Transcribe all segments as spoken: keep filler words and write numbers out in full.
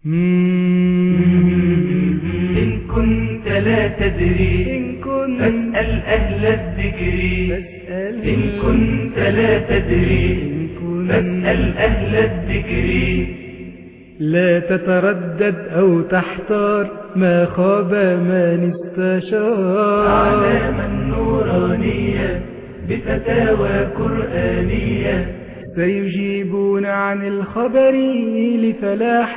إن كنت لا تدري فاسأل أهل الذكر. إن كنت لا تدري فاسأل أهل الذكر. لا تتردد أو تحتار، ما خاب من استشار. أعلام نورانية بفتاوى قرآنية سيجيبون عن الخبر لفلاح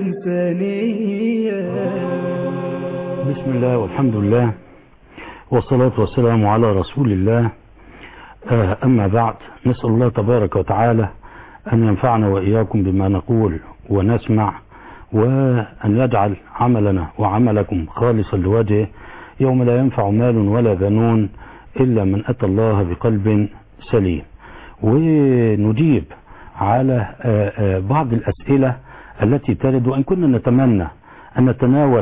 الإنسانية. بسم الله والحمد لله والصلاة والسلام على رسول الله. أما بعد، نسأل الله تبارك وتعالى أن ينفعنا وإياكم بما نقول ونسمع، وأن يجعل عملنا وعملكم خالصا لوجهه يوم لا ينفع مال ولا بنون إلا من أتى الله بقلب سليم. ونجيب على بعض الأسئلة التي ترد، وإن كنا نتمنى أن نتناول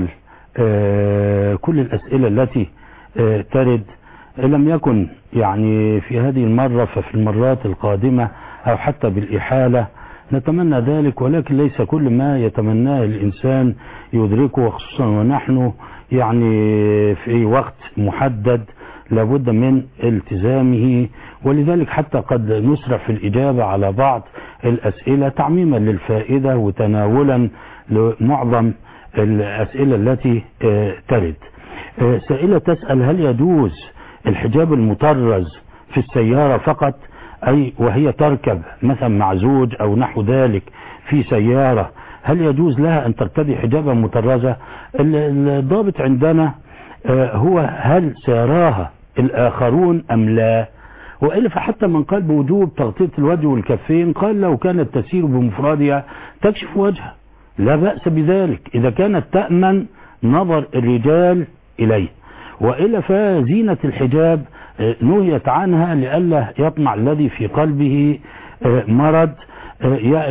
كل الأسئلة التي ترد، لم يكن يعني في هذه المرة ففي المرات القادمة أو حتى بالإحالة نتمنى ذلك، ولكن ليس كل ما يتمناه الإنسان يدركه، وخصوصا ونحن يعني في وقت محدد لابد من التزامه، ولذلك حتى قد نسرع في الإجابة على بعض الأسئلة تعميما للفائدة وتناولا لمعظم الأسئلة التي ترد. سائلة تسأل: هل يجوز الحجاب المطرز في السيارة فقط، أي وهي تركب مثلا مع زوج أو نحو ذلك في سيارة، هل يجوز لها أن ترتدي حجابا مطرزة؟ الضابط عندنا هو هل سيراها الآخرون أم لا، وإلا فحتى من قال بوجوب تغطية الوجه والكفين قال لو كانت تسير بمفردها تكشف وجهها لا بأس بذلك إذا كانت تأمن نظر الرجال إليه، وإلا فزينة الحجاب نهيت عنها لئلا يطمع الذي في قلبه مرض. يا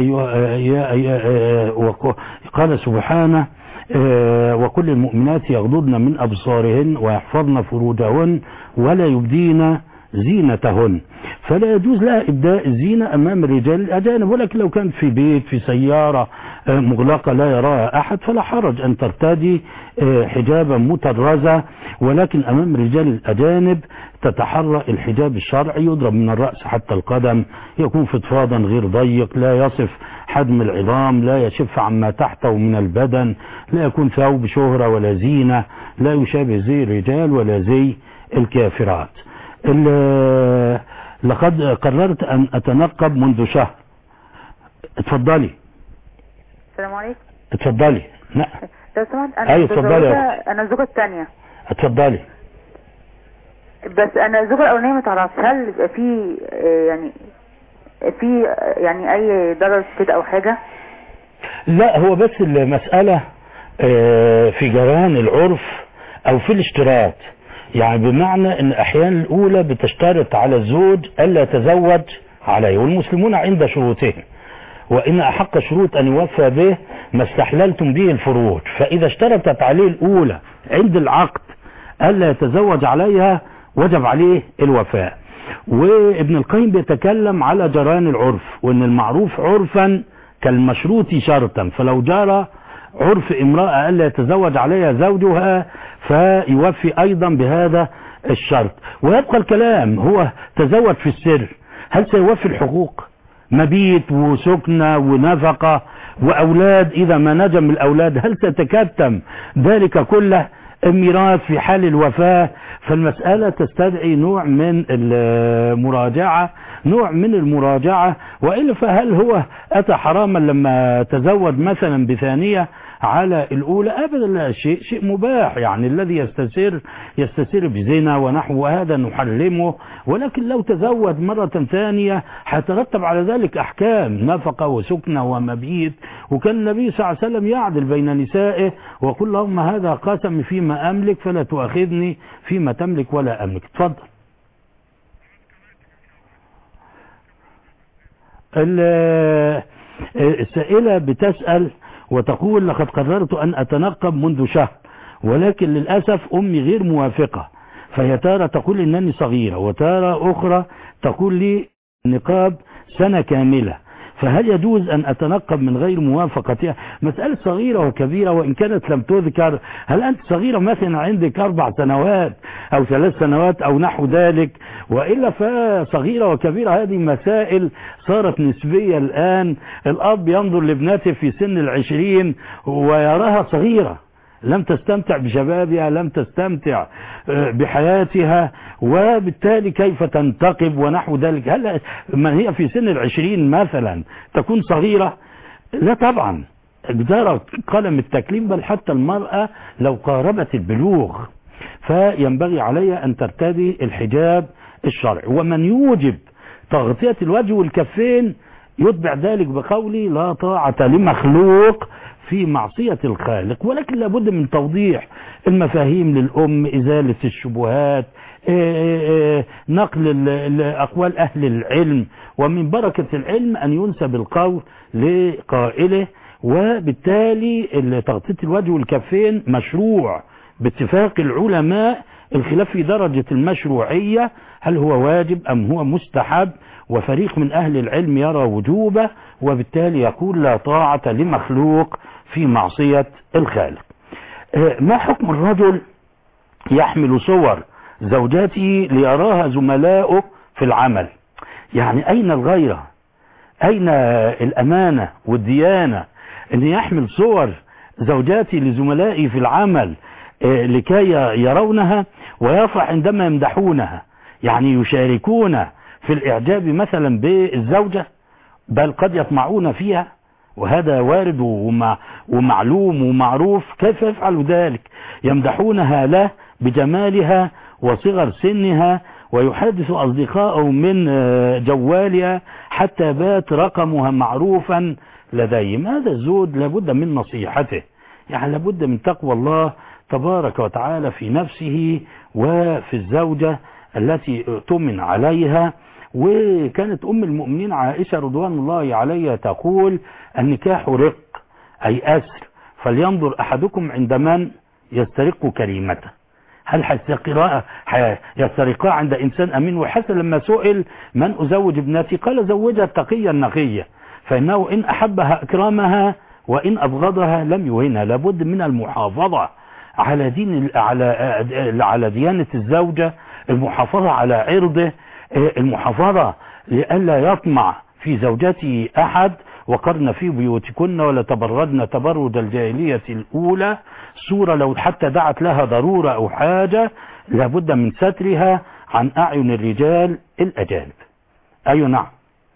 أيها قال سبحانه: وكل المؤمنات يغضضن من أبصارهن ويحفظن فروجهن ولا يبدين زينتهن. فلا يجوز لها إبداء الزينة أمام الرجال الأجانب، ولكن لو كانت في بيت في سيارة مغلقة لا يراها أحد فلا حرج أن ترتدي حجابا مطرزة، ولكن أمام الرجال الأجانب تتحرى الحجاب الشرعي، يضرب من الرأس حتى القدم، يكون فضفاضا غير ضيق، لا يصف حجم العظام، لا يشف عما تحته من البدن، لا يكون ثوب شهرة ولا زينة، لا يشابه زي الرجال ولا زي الكافرات. لقد قررت أن أتنقب منذ شهر. اتفضلي. السلام عليكم. اتفضلي. لا لو سمحت، انا ايوه اتفضلي. انا الزوجه الثانيه. اتفضلي. بس انا الزوجه الاولانيه ما تعرفش، هل بيبقى في يعني في يعني اي ضرر كده او حاجه؟ لا، هو بس المساله في جريان العرف او في الاشتراط، يعني بمعنى ان احيانا الاولى بتشترط على الزوج الا يتزوج عليه، والمسلمون عند شروطهم، وان احق شروط ان يوفى به ما استحللتم به الفروج، فاذا اشترطت عليه الاولى عند العقد الا يتزوج عليها وجب عليه الوفاء. وابن القيم بيتكلم على جريان العرف، وان المعروف عرفا كالمشروط شرطا، فلو جرى عرف امرأة الا يتزوج عليها زوجها فيوفي ايضا بهذا الشرط. ويبقى الكلام هو تزوج في السر، هل سيوفي الحقوق؟ مبيت وسكنة ونفقة واولاد، اذا ما نجم الاولاد هل ستكتم ذلك كله؟ الميراث في حال الوفاة. فالمسألة تستدعي نوع من المراجعة نوع من المراجعة وإلا فهل هو أتى حراما لما تزوج مثلا بثانية على الأولى؟ أبدا، لا، شيء شيء مباح، يعني الذي يستسر يستسر بزنا ونحو هذا نحرمه، ولكن لو تزوج مرة ثانية هيترتب على ذلك أحكام نفقة وسكنة ومبيت. وكان النبي صلى الله عليه وسلم يعدل بين نسائه وقل لهم هذا قسم فيما أملك فلا تؤاخذني فيما تملك ولا أملك. تفضل. السائلة بتسأل وتقول: لقد قررت أن أتنقب منذ شهر، ولكن للأسف أمي غير موافقة، فهي تارة تقول إنني صغيرة، وتارة أخرى تقول لي نقاب سنة كاملة، فهل يجوز أن أتنقب من غير موافقتها؟ مسألة صغيرة وكبيرة وإن كانت لم تذكر. هل أنت صغيرة مثلا عندك أربع سنوات أو ثلاث سنوات أو نحو ذلك؟ وإلا فصغيرة وكبيرة هذه مسائل صارت نسبية الآن. الأب ينظر لابنته في سن العشرين ويراها صغيرة، لم تستمتع بشبابها، لم تستمتع بحياتها، وبالتالي كيف تنتقب ونحو ذلك؟ هل من هي في سن العشرين مثلا تكون صغيرة؟ لا طبعا، جدار قلم التكليف، بل حتى المرأة لو قاربت البلوغ فينبغي عليها أن ترتدي الحجاب الشرعي. ومن يوجب تغطية الوجه والكفين يتبع ذلك بقولي لا طاعة لمخلوق في معصية الخالق. ولكن لابد من توضيح المفاهيم للأم، إزالة الشبهات، نقل أقوال أهل العلم، ومن بركة العلم أن ينسب القول لقائله. وبالتالي تغطية الوجه والكفين مشروع باتفاق العلماء، الخلاف في درجة المشروعية، هل هو واجب أم هو مستحب، وفريق من أهل العلم يرى وجوبه، وبالتالي يقول لا طاعة لمخلوق في معصية الخالق. ما حكم الرجل يحمل صور زوجاته ليراها زملاؤه في العمل؟ يعني أين الغيرة؟ أين الأمانة والديانة أن يحمل صور زوجاتي لزملائي في العمل لكي يرونها ويفرح عندما يمدحونها؟ يعني يشاركون في الإعجاب مثلا بالزوجة، بل قد يطمعون فيها، وهذا وارد ومعلوم ومعروف. كيف يفعل ذلك؟ يمدحونها له بجمالها وصغر سنها، ويحدث أصدقائه من جوالها حتى بات رقمها معروفا لديهم. هذا الزوج لابد من نصيحته، يعني لابد من تقوى الله تبارك وتعالى في نفسه وفي الزوجة التي اؤتمن عليها. وكانت أم المؤمنين عائشة رضوان الله عليها تقول النكاح رق أي أسر، فلينظر أحدكم عند من يسترق كريمته، هل يسترقها عند إنسان أمين؟ وحسن لما سئل من أزوج ابنتي قال زوجها التقية النقية، فإنه إن أحبها أكرمها وإن أبغضها لم يهنها. لابد من المحافظة على دين على على ديانة الزوجة، المحافظة على عرضه، المحافظة لئلا يطمع في زوجته أحد. وقرن في بيوتكن ولا تبردن تبرج الجاهلية الأولى، صورة لو حتى دعت لها ضرورة أو حاجة لابد من سترها عن أعين الرجال الأجانب. أي نعم،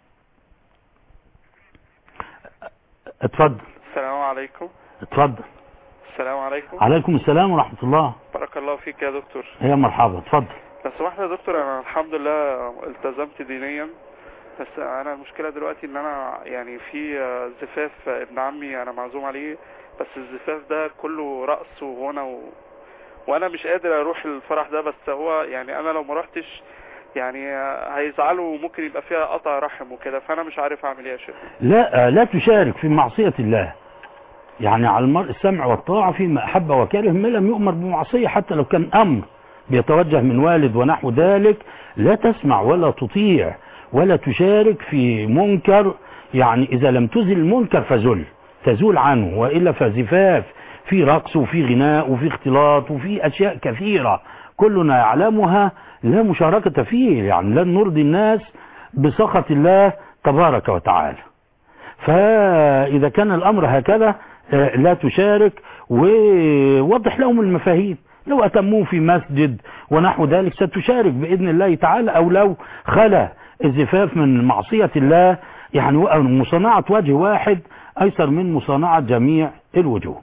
اتفضل. السلام عليكم. اتفضل. السلام عليكم. عليكم السلام ورحمة الله. بارك الله فيك يا دكتور. يا مرحبا، اتفضل. لو سمحت يا دكتور، انا الحمد لله التزمت دينيا، بس انا المشكلة دلوقتي ان انا يعني في زفاف ابن عمي انا معزوم عليه، بس الزفاف ده كله رقص وغنى و... وانا مش قادر اروح الفرح ده، بس هو يعني انا لو ما رحتش يعني هيزعلوا وممكن يبقى فيها قطع رحم وكده، فانا مش عارف اعمل ايه يا شيخ. لا لا تشارك في معصية الله، يعني على المرء السمع والطاعة فيما أحب وكره، ما لم يؤمر بمعصية حتى لو كان أمر بيتوجه من والد ونحو ذلك. لا تسمع ولا تطيع ولا تشارك في منكر، يعني إذا لم تزل المنكر فزل تزول عنه، وإلا فزفاف في رقص وفي غناء وفي اختلاط وفي أشياء كثيرة كلنا يعلمها لا مشاركة فيه، يعني لن نرضي الناس بسخط الله تبارك وتعالى. فإذا كان الأمر هكذا لا تشارك، ووضح لهم المفاهيم. لو أتموه في مسجد ونحو ذلك ستشارك بإذن الله تعالى، أو لو خلى الزفاف من معصية الله، يعني مصانعة وجه واحد أيسر من مصانعة جميع الوجوه.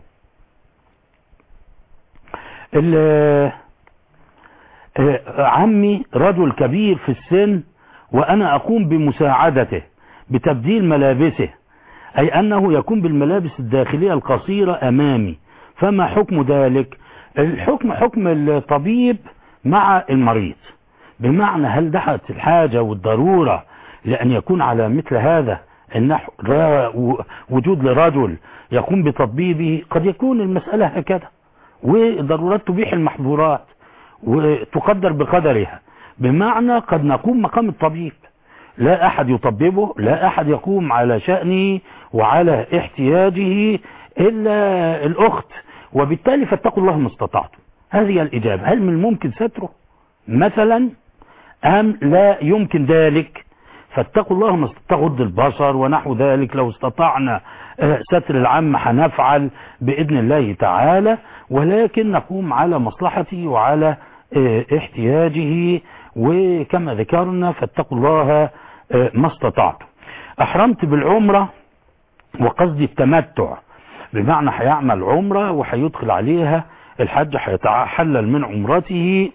عمي رجل كبير في السن وأنا أقوم بمساعدته بتبديل ملابسه، أي أنه يقوم بالملابس الداخلية القصيرة أمامي، فما حكم ذلك؟ الحكم حكم الطبيب مع المريض، بمعنى هل دعت الحاجة والضرورة لأن يكون على مثل هذا النحو وجود لرجل يقوم بتطبيبه؟ قد يكون المسألة هكذا، والضرورات تبيح المحظورات وتقدر بقدرها، بمعنى قد نقوم مقام الطبيب لا أحد يطببه، لا أحد يقوم على شأنه وعلى احتياجه إلا الأخت، وبالتالي فاتقوا الله ما استطعتم. هذه الإجابة. هل من الممكن ستره مثلا أم لا يمكن ذلك؟ فاتقوا الله ما تغض البصر ونحو ذلك. لو استطعنا ستر العام هنفعل بإذن الله تعالى، ولكن نقوم على مصلحته وعلى احتياجه، وكما ذكرنا فاتقوا الله ما استطعتم. أحرمت بالعمرة وقصدي التمتع، بمعنى هيعمل عمرة وهيدخل عليها الحج، هيتحلل من عمرته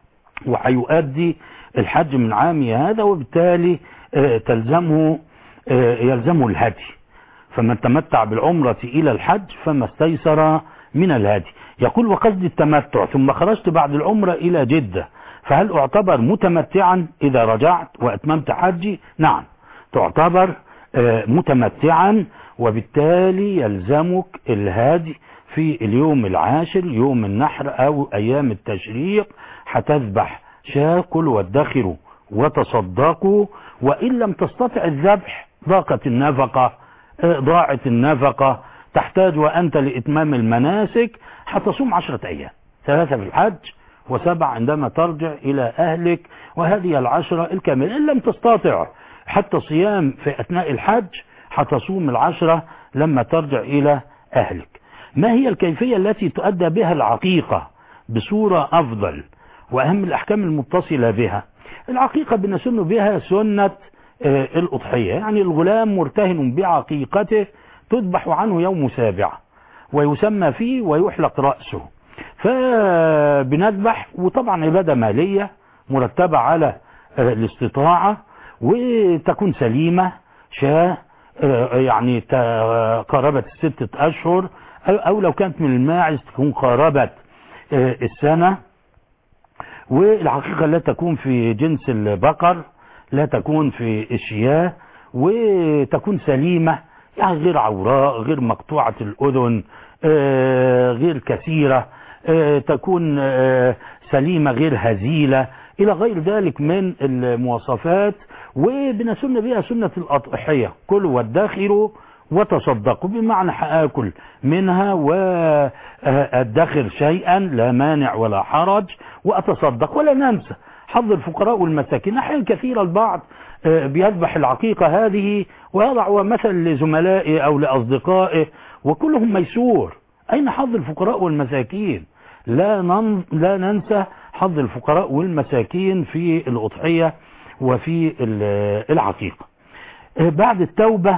وهيؤدي الحج من عامي هذا، وبالتالي تلزمه يلزمه الهدي. فمن تمتع بالعمرة إلى الحج فما استيسر من الهدي. يقول وقصد التمتع ثم خرجت بعد العمرة إلى جدة، فهل أعتبر متمتعا إذا رجعت وأتممت حجي؟ نعم، تعتبر متمتعا، وبالتالي يلزمك الهدي في اليوم العاشر يوم النحر أو أيام التشريق. هتذبح شاة، كلوا وادخروا وتصدقوا، وإن لم تستطع الذبح ضاقت النفقة، ضاعت النفقة، تحتاج وأنت لإتمام المناسك هتصوم عشرة أيام، ثلاثة في الحج وسبع عندما ترجع إلى أهلك، وهذه العشرة الكاملة. إن لم تستطع حتى صيام في أثناء الحج هتصوم العشرة لما ترجع إلى أهلك. ما هي الكيفية التي تؤدى بها العقيقة بصورة أفضل وأهم الأحكام المتصلة بها؟ العقيقة بنسن بها سنة الأضحية، يعني الغلام مرتهن بعقيقته تذبح عنه يوم سابع ويسمى فيه ويحلق رأسه، فبنذبح، وطبعا عبادة مالية مرتبة على الاستطاعة، وتكون سليمة شاة يعني قاربت الستة أشهر، أو لو كانت من الماعز تكون قاربت السنة. والعقيقة لا تكون في جنس البقر، لا تكون في الشياه، وتكون سليمة يعني غير عوراء، غير مقطوعة الأذن، غير كثيرة، تكون سليمة غير هزيلة، إلى غير ذلك من المواصفات. وبنسن بها سنة الأضحية، كلوا وادخروا وتصدقوا، بمعنى هآكل منها وأدخر شيئا لا مانع ولا حرج وأتصدق. ولا ننسى حظ الفقراء والمساكين. أحيانا كثيرة البعض بيذبح العقيقة هذه ويضع مثل لزملائه أو لأصدقائه وكلهم ميسور. أين حظ الفقراء والمساكين؟ لا, نن... لا ننسى حظ الفقراء والمساكين في الأضحية وفي العقيقة. بعد التوبة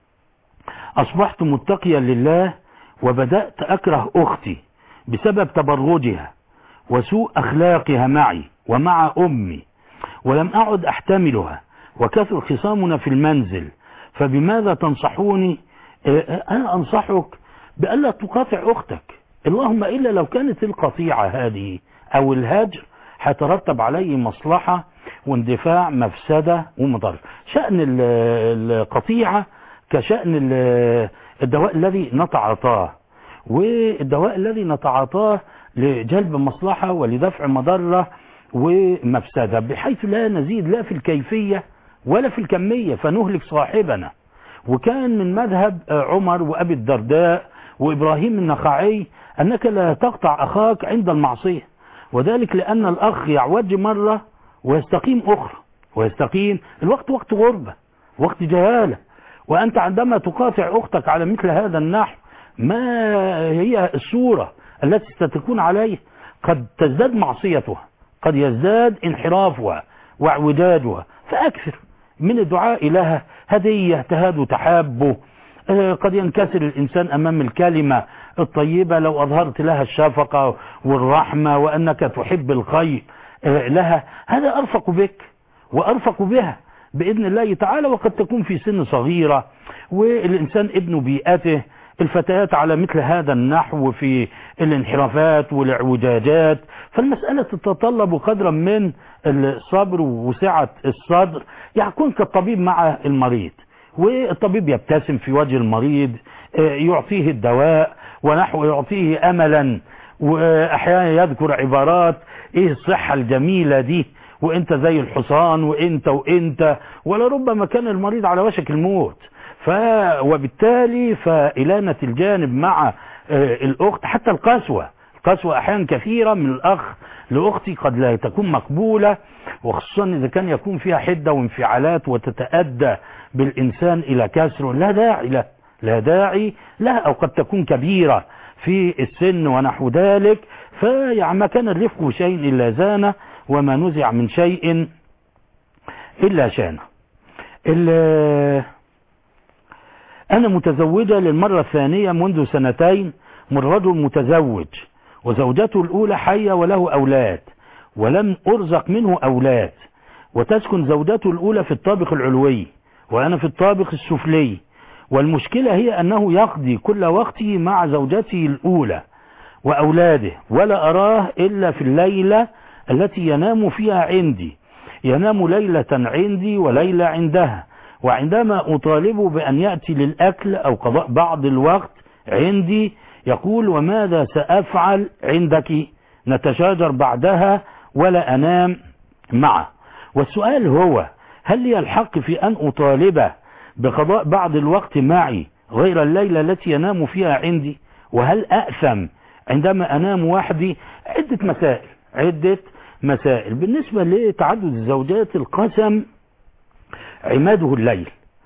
أصبحت متقيا لله، وبدأت أكره أختي بسبب تبرجها وسوء أخلاقها معي ومع أمي، ولم أعد أحتملها، وكثر خصامنا في المنزل، فبماذا تنصحوني؟ أنا أنصحك بألا تقاطع أختك، اللهم إلا لو كانت القطيعة هذه أو الهجر هترتب عليه مصلحة واندفاع مفسدة ومضر. شأن القطيعة كشأن الدواء الذي نتعاطاه، والدواء الذي نتعاطاه لجلب مصلحة ولدفع مضرة ومفسدة، بحيث لا نزيد لا في الكيفية ولا في الكمية فنهلك صاحبنا. وكان من مذهب عمر وأبي الدرداء وإبراهيم النخعي أنك لا تقطع أخاك عند المعصية، وذلك لأن الأخ يعوج مرة ويستقيم أخرى، ويستقيم الوقت وقت غربة وقت جهالة، وأنت عندما تقاطع أختك على مثل هذا النحو ما هي الصورة التي ستكون عليه؟ قد تزداد معصيتها، قد يزداد انحرافها واعوجاجها، فأكثر من الدعاء لها هدية تهاد تحابه. قد ينكسر الإنسان أمام الكلمة الطيبة لو أظهرت لها الشفقة والرحمة وأنك تحب الخير لها، هذا أرفق بك وأرفق بها بإذن الله تعالى. وقد تكون في سن صغيرة والإنسان ابن بيئته، الفتيات على مثل هذا النحو في الانحرافات والاعوجاجات، فالمسألة تتطلب قدرا من الصبر وسعة الصدر، يكون كالطبيب مع المريض، والطبيب يبتسم في وجه المريض، يعطيه الدواء ونحو يعطيه أملا، وأحيانا يذكر عبارات إيه الصحة الجميلة دي وانت زي الحصان وانت وانت، ولربما كان المريض على وشك الموت. ف وبالتالي فإلانة الجانب مع الأخت، حتى القسوة القسوة أحيانا كثيرة من الأخ لأختي قد لا تكون مقبولة، وخصوصا إذا كان يكون فيها حدة وانفعالات وتتأدى بالإنسان إلى كسر لا داعي له لا داعي له أو قد تكون كبيرة في السن ونحو ذلك. فيعني ما كان الرفق شيء إلا زانه، وما نزع من شيء إلا شانه. أنا متزوجة للمرة الثانية منذ سنتين من رجل متزوج، وزوجته الأولى حية وله أولاد، ولم أرزق منه أولاد، وتسكن زوجته الأولى في الطابق العلوي وأنا في الطابق السفلي. والمشكلة هي أنه يقضي كل وقته مع زوجته الأولى وأولاده، ولا أراه إلا في الليلة التي ينام فيها عندي. ينام ليلة عندي وليلة عندها، وعندما أطالبه بأن يأتي للأكل أو قضاء بعض الوقت عندي يقول: وماذا سأفعل عندك؟ نتشاجر بعدها ولا أنام معه. والسؤال هو: هل لي الحق في أن أطالبه بقضاء بعض الوقت معي غير الليلة التي ينام فيها عندي؟ وهل أأثم عندما أنام وحدي؟ عدة مسائل عدة مسائل. بالنسبة لتعدد الزوجات، القسم عماده الليل،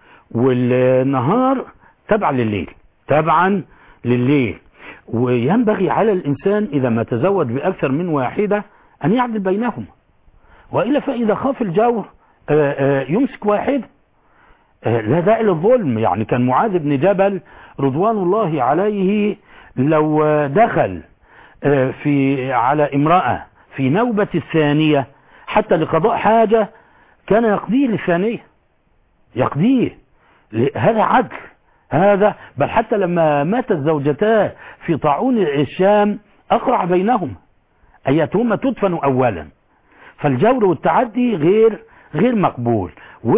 والنهار تبعا لليل تبعا لليل وينبغي على الإنسان إذا ما تزوج بأكثر من واحدة أن يعدل بينهم، وإلا فإذا خاف الجور يمسك واحد، لا داعي للظلم. يعني كان معاذ بن جبل رضوان الله عليه لو دخل في على امرأة في نوبة الثانية حتى لقضاء حاجة كان يقضيه للثانية، يقضيه. هذا عدل هذا. بل حتى لما مات الزوجتان في طاعون الشام أقرع بينهم أيتهما تدفن أولا. فالجور والتعدي غير غير مقبول.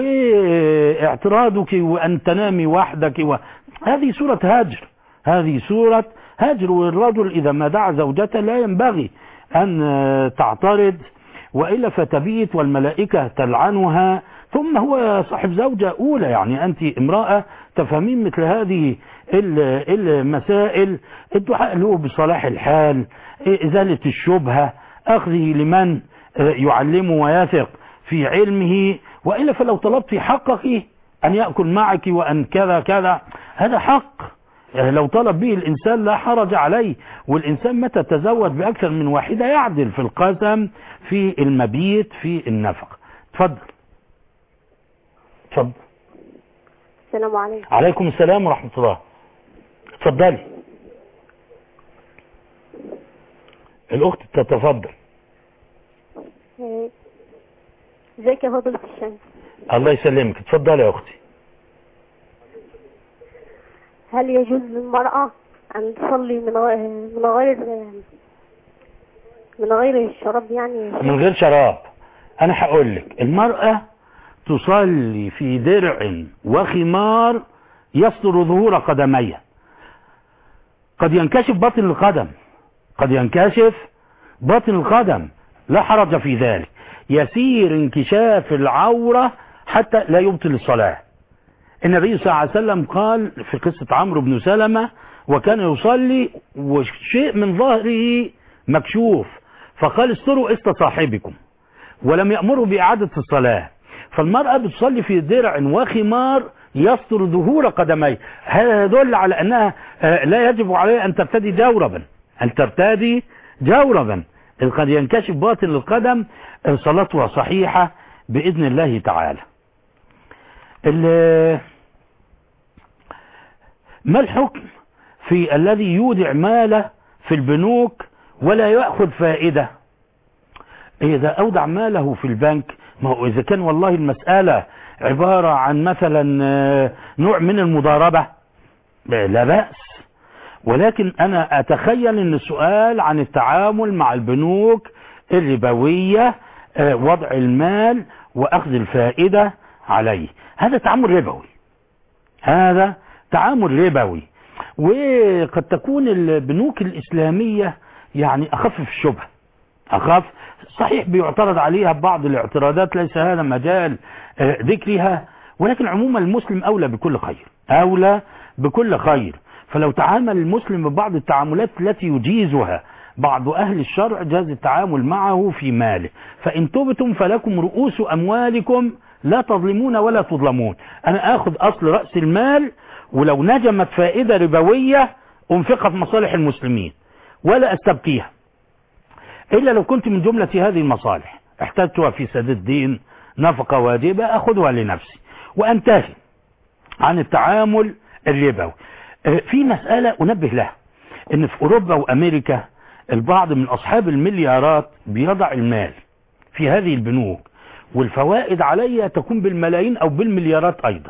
واعتراضك وأن تنامي وحدك و... هذه سورة هجر هذه سورة هجر. والرجل إذا ما دعا زوجته لا ينبغي أن تعترض، وإلا فتبيت والملائكة تلعنها. ثم هو صاحب زوجة أولى، يعني أنت امرأة تفهمين مثل هذه المسائل. الدعاء له بصلاح الحال، إزالة الشبهة، أخذه لمن يعلمه ويثق في علمه. وإلا فلو طلبت حقك أن يأكل معك وأن كذا كذا، هذا حق لو طلب به الإنسان لا حرج عليه. والإنسان متى تزوج بأكثر من واحدة يعدل في القسم، في المبيت، في النفق. تفضل تفضل. السلام عليكم. عليكم السلام ورحمة الله. تفضلي الأخت تتفضل. ازيك يا فضيلة الشيخ؟ الله يسلمك. تفضلي يا أختي. هل يجوز للمرأة أن تصلي من غير من غير من غير الشراب؟ يعني من غير شراب. أنا هقول لك، المرأة تصلي في درع وخمار يستر ظهور قدميها. قد ينكشف باطن القدم قد ينكشف باطن القدم لا حرج في ذلك. يسير انكشاف العورة حتى لا يبطل الصلاة. النبي صلى الله عليه وسلم قال في قصة عمرو بن سلمة: وكان يصلي وشيء من ظهره مكشوف، فقال: استروا است صاحبكم، ولم يأمره بإعادة الصلاة. فالمرأة بتصلي في درع وخمار يستر ظهور قدميه. هذا يدل على أنها لا يجب عليها أن ترتدي جوربا أن ترتدي جوربا قد ينكشف باطن القدم. صلاتها صحيحة بإذن الله تعالى. ما الحكم في الذي يودع ماله في البنوك ولا يأخذ فائدة؟ إذا أودع ماله في البنك، ما هو إذا كان والله المسألة عبارة عن مثلا نوع من المضاربة لا بأس، ولكن أنا أتخيل أن السؤال عن التعامل مع البنوك الربوية، وضع المال وأخذ الفائدة عليه، هذا تعامل ربوي هذا تعامل ربوي. وقد تكون البنوك الإسلامية يعني أخف في الشبهة أخاف صحيح بيعترض عليها بعض الاعتراضات، ليس هذا مجال ذكرها، ولكن عموما المسلم أولى بكل خير، أولى بكل خير. فلو تعامل المسلم ببعض التعاملات التي يجيزها بعض أهل الشرع جاز التعامل معه في ماله. فإن تبتم فلكم رؤوس أموالكم لا تظلمون ولا تظلمون. أنا آخذ أصل رأس المال، ولو نجمت فائدة ربوية أنفقها في مصالح المسلمين ولا أستبقيها، إلا لو كنت من جملة هذه المصالح احتجتها في سداد الدين، نفقة واجبة، أخذها لنفسي وأنتهي عن التعامل الربوي. في مسألة أنبه لها، إن في أوروبا وأمريكا البعض من أصحاب المليارات بيضع المال في هذه البنوك، والفوائد عليها تكون بالملايين أو بالمليارات أيضا،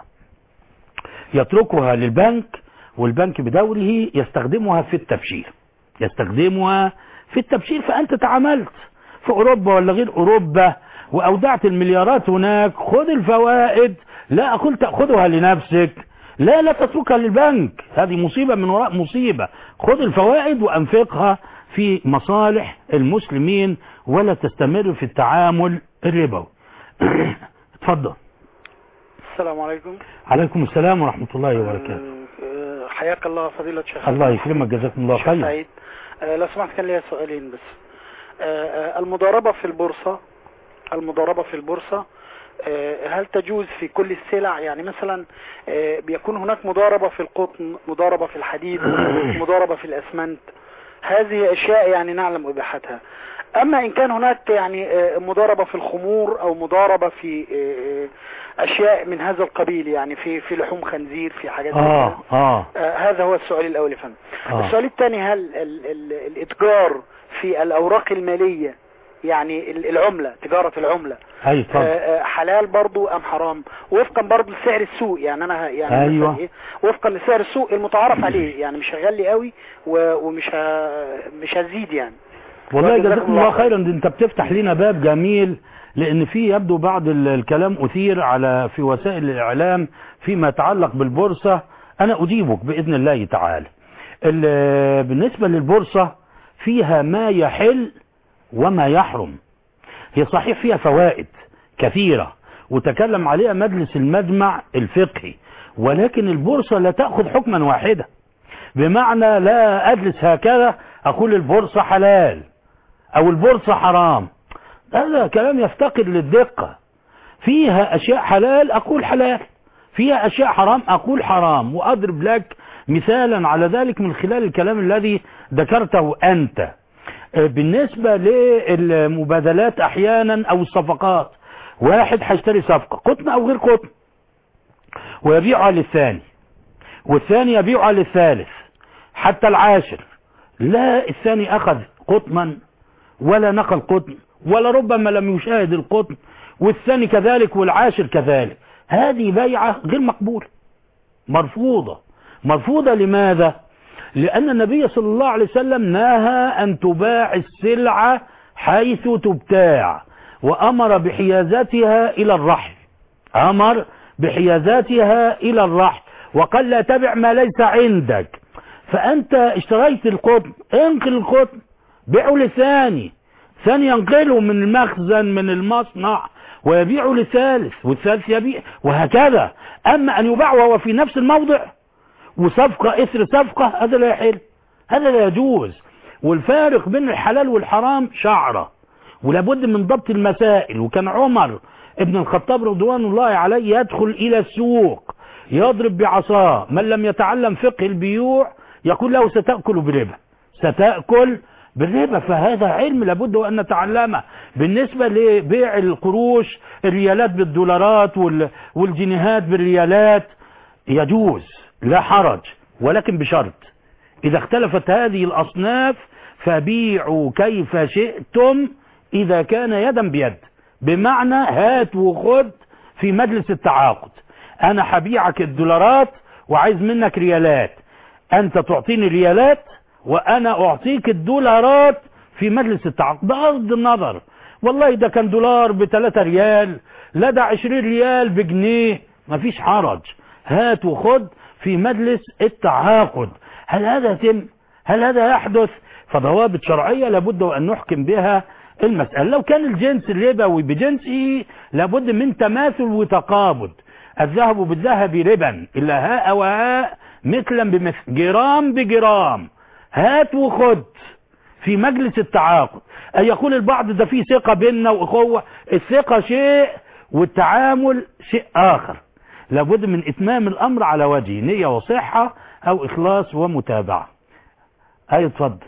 يتركها للبنك، والبنك بدوره يستخدمها في التبشير يستخدمها في التبشير فأنت تعاملت في أوروبا ولا غير أوروبا وأودعت المليارات هناك، خذ الفوائد، لا أقول تأخذها لنفسك، لا لا تتركها للبنك، هذه مصيبة من وراء مصيبة. خذ الفوائد وأنفقها في مصالح المسلمين ولا تستمر في التعامل الربوي. اتفضل. السلام عليكم. عليكم السلام ورحمة الله وبركاته. حياك الله فضيلة شيخ. الله يكرمك، جزاكم الله خير. سعيد. لو سمحت كان لي سؤالين بس. المضاربة في البورصة المضاربة في البورصة هل تجوز في كل السلع؟ يعني مثلا بيكون هناك مضاربة في القطن، مضاربة في الحديد، مضاربة في الأسمنت، هذه أشياء يعني نعلم إباحتها. أما إن كان هناك يعني مضاربة في الخمور أو مضاربة في أشياء من هذا القبيل، يعني في في لحوم خنزير، في حاجات آه آه. آه هذا هو السؤال الأول يا فندم. آه. السؤال الثاني، هل ال ال الإتجار في الأوراق المالية، يعني العملة، تجارة العملة، آه حلال برضو أم حرام وفقا برضو لسعر السوق؟ يعني أنا يعني أيوة. إيه وفقا لسعر السوق المتعارف عليه، يعني مش هغلي قوي ومش مش هزيد يعني. والله جزاكم الله خيرا، انت بتفتح لنا باب جميل، لان في يبدو بعض الكلام اثير على في وسائل الاعلام فيما يتعلق بالبورصة. انا اجيبك باذن الله تعالى. بالنسبة للبورصة فيها ما يحل وما يحرم. هي صحيح فيها فوائد كثيرة وتكلم عليها مجلس المجمع الفقهي، ولكن البورصة لا تأخذ حكما واحدا، بمعنى لا أجلس هكذا أقول البورصة حلال أو البورصة حرام، هذا كلام يفتقر للدقة. فيها أشياء حلال أقول حلال، فيها أشياء حرام أقول حرام، وأضرب لك مثالا على ذلك من خلال الكلام الذي ذكرته أنت. بالنسبة للمبادلات أحيانا أو الصفقات، واحد هيشتري صفقة قطن أو غير قطن ويبيعها للثاني، والثاني يبيعها للثالث حتى العاشر، لا الثاني أخذ قطنا ولا نقل قطن ولا ربما لم يشاهد القطن، والثاني كذلك والعاشر كذلك، هذه بيعة غير مقبولة، مرفوضة. مرفوضة لماذا؟ لأن النبي صلى الله عليه وسلم نهى أن تباع السلعة حيث تبتاع، وأمر بحيازتها إلى الرحل، أمر بحيازتها إلى الرحل، وقال لا تبع ما ليس عندك. فأنت اشتريت القطن، انقل القطن، بيعه لثاني، ثاني ينقله من المخزن من المصنع ويبيعه لثالث، والثالث يبيع، وهكذا. أما أن يباع وهو في نفس الموضع وصفقة إثر صفقة، هذا لا يحل، هذا لا يجوز. والفارق بين الحلال والحرام شعرة، ولابد من ضبط المسائل. وكان عمر ابن الخطاب رضوان الله عليه يدخل إلى السوق يضرب بعصاه من لم يتعلم فقه البيوع، يقول له ستأكل بالربا، ستأكل بالربا. فهذا علم لابد أن نتعلمه. بالنسبة لبيع القروش، الريالات بالدولارات والجنيهات بالريالات، يجوز لا حرج، ولكن بشرط إذا اختلفت هذه الأصناف فبيعوا كيف شئتم إذا كان يدا بيد، بمعنى هات وخد في مجلس التعاقد. أنا هبيعك الدولارات وعايز منك ريالات، أنت تعطيني ريالات وأنا أعطيك الدولارات في مجلس التعاقد بغض النظر، والله ده كان دولار بثلاثة ريال، لا ده عشرين ريال بجنيه، مفيش حرج، هات وخد في مجلس التعاقد. هل هذا يتم؟ هل هذا يحدث؟ فضوابط شرعية لابد أن نحكم بها المسألة. لو كان الجنس الربوي بجنسه لابد من تماثل وتقابض. الذهب بالذهب ربا إلا هاء وهاء مثلا بمثل، جرام بجرام، هات وخد في مجلس التعاقد. أي يقول البعض ده فيه ثقة بيننا وأخوة، الثقة شيء والتعامل شيء آخر. لابد من إتمام الأمر على وجه نية وصحة أو إخلاص ومتابعة. أي اتفضل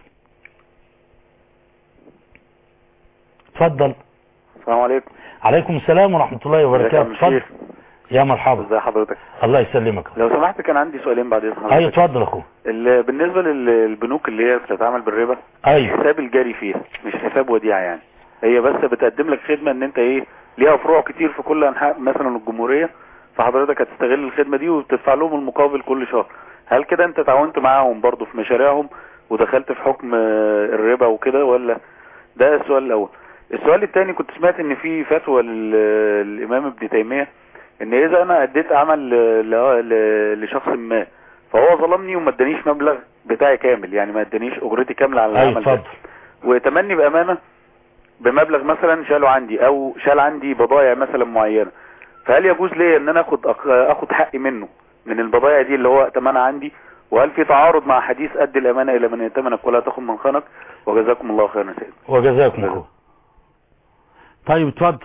اتفضل. السلام عليكم. عليكم السلام ورحمة الله وبركاته. اتفضل يا مرحبا. ازي حضرتك؟ الله يسلمك. لو سمحت كان عندي سؤالين بعد اذن حضرتك. ايوه اتفضل اخو. بالنسبه للبنوك اللي هي بتتعامل بالربا، ايوه الحساب الجاري فيها مش حساب وديعه، يعني هي بس بتقدم لك خدمه ان انت ايه ليها فروع كتير في كل انحاء مثلا الجمهوريه، فحضرتك هتستغل الخدمه دي وبتدفع لهم المقابل كل شهر. هل كده انت تعاونت معاهم برضو في مشاريعهم ودخلت في حكم الربا وكده ولا؟ ده السؤال الاول. السؤال الثاني، كنت سمعت ان في فتوى للامام ابن تيميه ان اذا انا اديت عمل لشخص ما فهو ظلمني وما ادانيش مبلغ بتاعي كامل، يعني ما ادانيش اجرتي كامله على العمل ده، وتمني بامانه بمبلغ مثلا شاله عندي او شال عندي بضايع مثلا معينه، فهل يجوز لي ان انا اخد اخد حقي منه من البضايع دي اللي هو تمنها عندي؟ وهل في تعارض مع حديث ادي الامانه الى من ائتمنك ولا تخن من خانك؟ وجزاكم الله خيرا سيدي. وجزاكم الله. طيب اتفضل.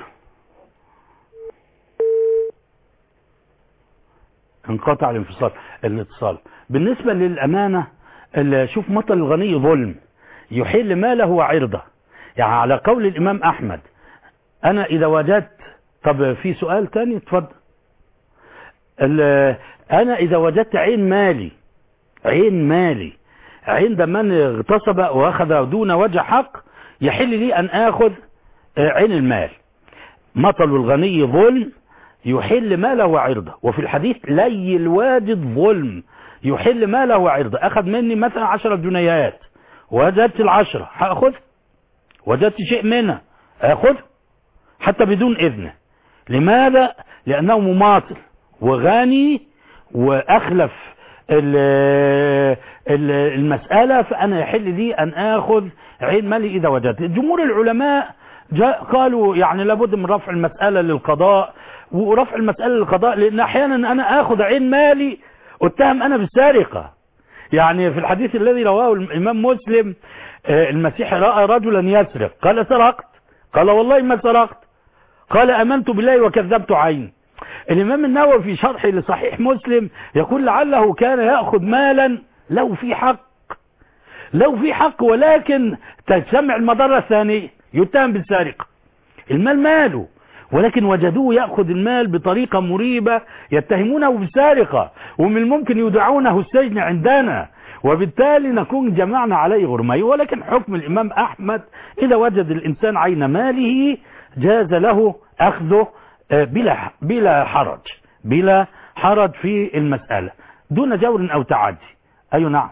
انقطع الانفصال الاتصال. بالنسبة للأمانة، شوف مطل الغني ظلم يحل ماله وعرضه، يعني على قول الإمام أحمد أنا إذا وجدت. طب في سؤال تاني اتفضل. أنا إذا وجدت عين مالي عين مالي عند من اغتصب وأخذ دون وجه حق يحل لي أن آخذ عين المال. مطل الغني ظلم يحل ماله وعرضه. وفي الحديث لي الواجد ظلم يحل ماله وعرضه. أخذ مني مثلا عشرة جنيهات، وجدت العشرة هأخذ، وجدت شيء منها أخذ حتى بدون إذنه. لماذا؟ لأنه مماطل وغني وأخلف المسألة، فأنا يحل لي أن آخذ عين مالي إذا وجدت. جمهور العلماء قالوا يعني لابد من رفع المسألة للقضاء، ورفع المسألة للقضاء لأن أحيانا أنا آخذ عين مالي اتهم أنا بالسرقة. يعني في الحديث الذي رواه الإمام مسلم المسيح رأى رجلا يسرق قال سرقت؟ قال والله ما سرقت. قال أمنت بالله وكذبت عين. الإمام النووي في شرحه لصحيح مسلم يقول لعله كان يأخذ مالا لو في حق لو في حق ولكن تجتمع المضرة الثانية، يتهم بالسرقة. المال ماله، ولكن وجدوه يأخذ المال بطريقة مريبة يتهمونه بالسرقة، ومن الممكن يدعونه السجن عندنا، وبالتالي نكون جمعنا عليه غرمي. ولكن حكم الإمام أحمد إذا وجد الإنسان عين ماله جاز له أخذه بلا بلا حرج بلا حرج في المسألة دون جور أو تعدي. أيوة نعم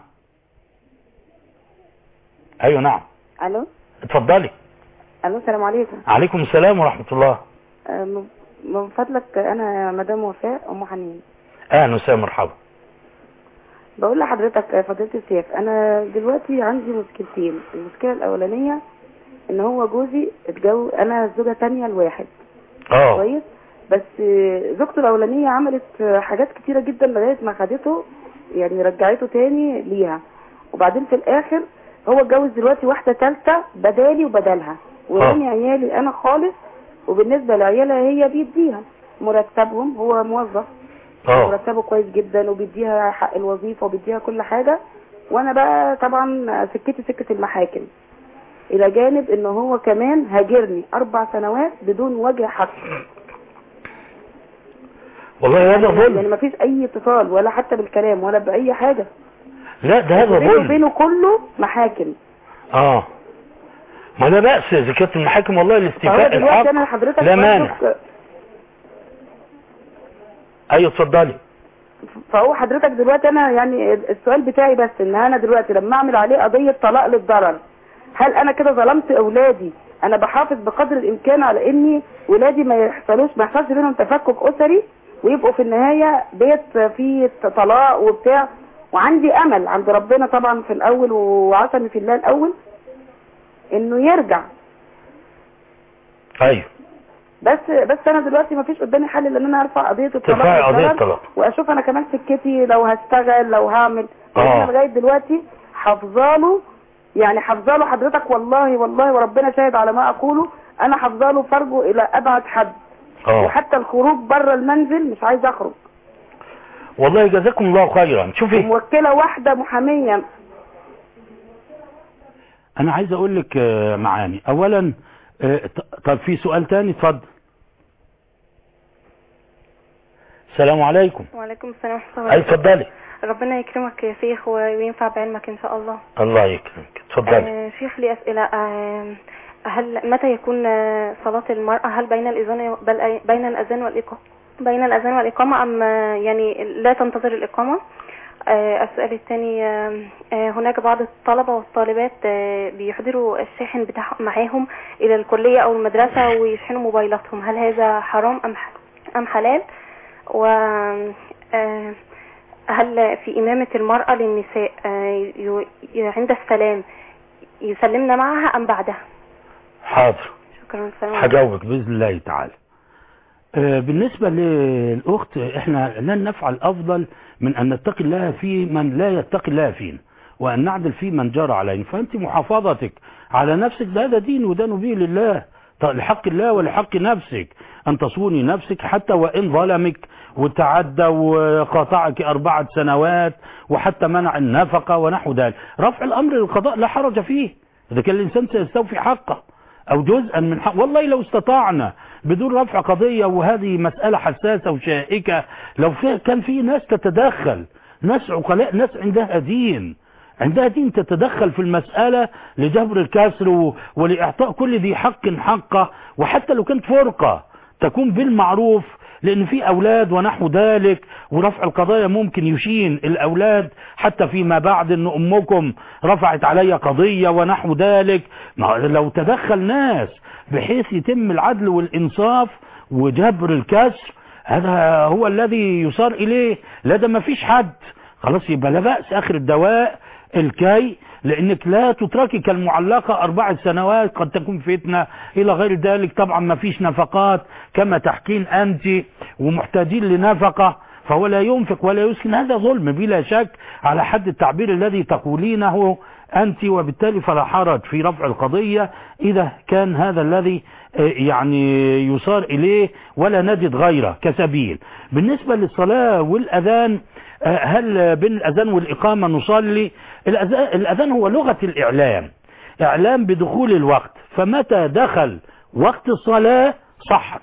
أيوة نعم. ألو اتفضلي. ألو السلام عليكم. عليكم السلام ورحمة الله. من فضلك أنا مدام وفاء أم حنين. أهلا وسهلا مرحبا. بقول لحضرتك فضيلة الشيخ، أنا دلوقتي عندي مشكلتين. المشكلة الأولانية إن هو جوزي اتجوز، أنا زوجة تانية لواحد اه كويس، بس زوجته الأولانية عملت حاجات كتيرة جدا لغاية ما خدته، يعني رجعته تاني ليها، وبعدين في الآخر هو اتجوز دلوقتي واحدة ثالثة بدالي وبدالها، ورامي عيالي أنا خالص، وبالنسبة لعيالها هي بيديها مرتبهم، هو موظف اه مرتبه كويس جدا وبيديها حق الوظيفة وبيديها كل حاجة، وانا بقى طبعا سكتي سكة المحاكم، الى جانب ان هو كمان هاجرني اربع سنوات بدون وجه حق. والله هذا ظلم، يعني ما فيش اي اتصال ولا حتى بالكلام ولا باي حاجة. لا ده هذا ظلم، بينه وبينه كله محاكم. اه ما لا بأس اذا كانت المحاكم والله الاستيفاء الحق أنا حضرتك لا مانع. ايوه اتفضلي. فهو حضرتك دلوقتي انا يعني السؤال بتاعي بس ان انا دلوقتي لما اعمل عليه قضية طلاق للضرر، هل انا كده ظلمت اولادي؟ انا بحافظ بقدر الامكان على اني ولادي ما يحصلوش ما يحصلش بينهم تفكك اسري ويبقوا في النهاية بيت فيه طلاق وبتاع، وعندي امل عند ربنا طبعا في الاول وعصمي في الله الاول انه يرجع. ايوه بس بس انا دلوقتي ما فيش قدامي حل ان انا ارفع قضيه الطلاق ترفعي قضيه والضرر، الطلاق واشوف انا كمان سكتي لو هشتغل لو هعمل. اه انا لغايه دلوقتي حافظاله، يعني حافظاله حضرتك، والله والله وربنا شاهد على ما اقوله، انا حافظاله فرجه الى ابعد حد. اه وحتى الخروج بره المنزل مش عايز اخرج. والله جزاكم الله خيرا. شوفي وموكله واحده محاميه. انا عايز اقول لك معاني. اولا طب في سؤال تاني؟ اتفضل. السلام عليكم. وعليكم السلام ورحمه الله اي اتفضلي. ربنا يكرمك يا شيخ وينفع بعلمك ان شاء الله. الله يكرمك. اتفضلي. آه شيخ لي اسئله. آه هل متى يكون صلاه المراه؟ هل بين الاذان بل بين الاذان والاقامه بين الاذان والاقامه ام يعني لا تنتظر الاقامه؟ آه السؤال الثاني، آه هناك بعض الطلبه والطالبات آه بيحضروا الشاحن بتاعهم معاهم الى الكليه او المدرسه ويشحنوا موبايلاتهم، هل هذا حرام ام ام حلال؟ و آه هل في إمامة المرأة للنساء عند السلام يسلمنا معها أم بعدها؟ حاضر. شكرا. هجاوبك بإذن الله تعالى. بالنسبة للأخت، احنا لن نفعل أفضل من أن نتقي الله في من لا يتقي الله فينا، وأن نعدل في من جرى علينا. فأنت محافظتك على نفسك ده هذا دين وده نبيه لله، لحق الله ولحق نفسك أن تصوني نفسك حتى وإن ظلمك وتعدى وقاطعك أربعة سنوات وحتى منع النفقة ونحو ذلك. رفع الأمر للقضاء لا حرج فيه إذا كان الإنسان سيستوفي حقه أو جزءا من حق. والله لو استطعنا بدون رفع قضية، وهذه مسألة حساسة وشائكة، لو في كان في ناس تتدخل، ناس عقلاء، ناس عندها دين عندها دين تتدخل في المسألة لجبر الكسر ولإعطاء كل ذي حق حقه، وحتى لو كانت فرقة تكون بالمعروف، لأن في أولاد ونحو ذلك، ورفع القضايا ممكن يشين الأولاد حتى فيما بعد أن أمكم رفعت علي قضية ونحو ذلك. لو تدخل ناس بحيث يتم العدل والإنصاف وجبر الكسر، هذا هو الذي يصار إليه. لا ده ما فيش حد، خلاص يبقى لا بأس آخر الدواء الكي، لانك لا تتركي كالمعلقة اربع سنوات، قد تكون فتنة الى غير ذلك. طبعا ما فيش نفقات كما تحكين انت ومحتاجين لنفقة، فهو لا ينفق ولا يسكن، هذا ظلم بلا شك على حد التعبير الذي تقولينه انت، وبالتالي فلا حرج في رفع القضية اذا كان هذا الذي يعني يصار اليه ولا نجد غيره كسبيل. بالنسبة للصلاة والاذان، هل بين الأذان والإقامة نصلي؟ الأذان هو لغة الإعلام، إعلام بدخول الوقت، فمتى دخل وقت الصلاة صحت.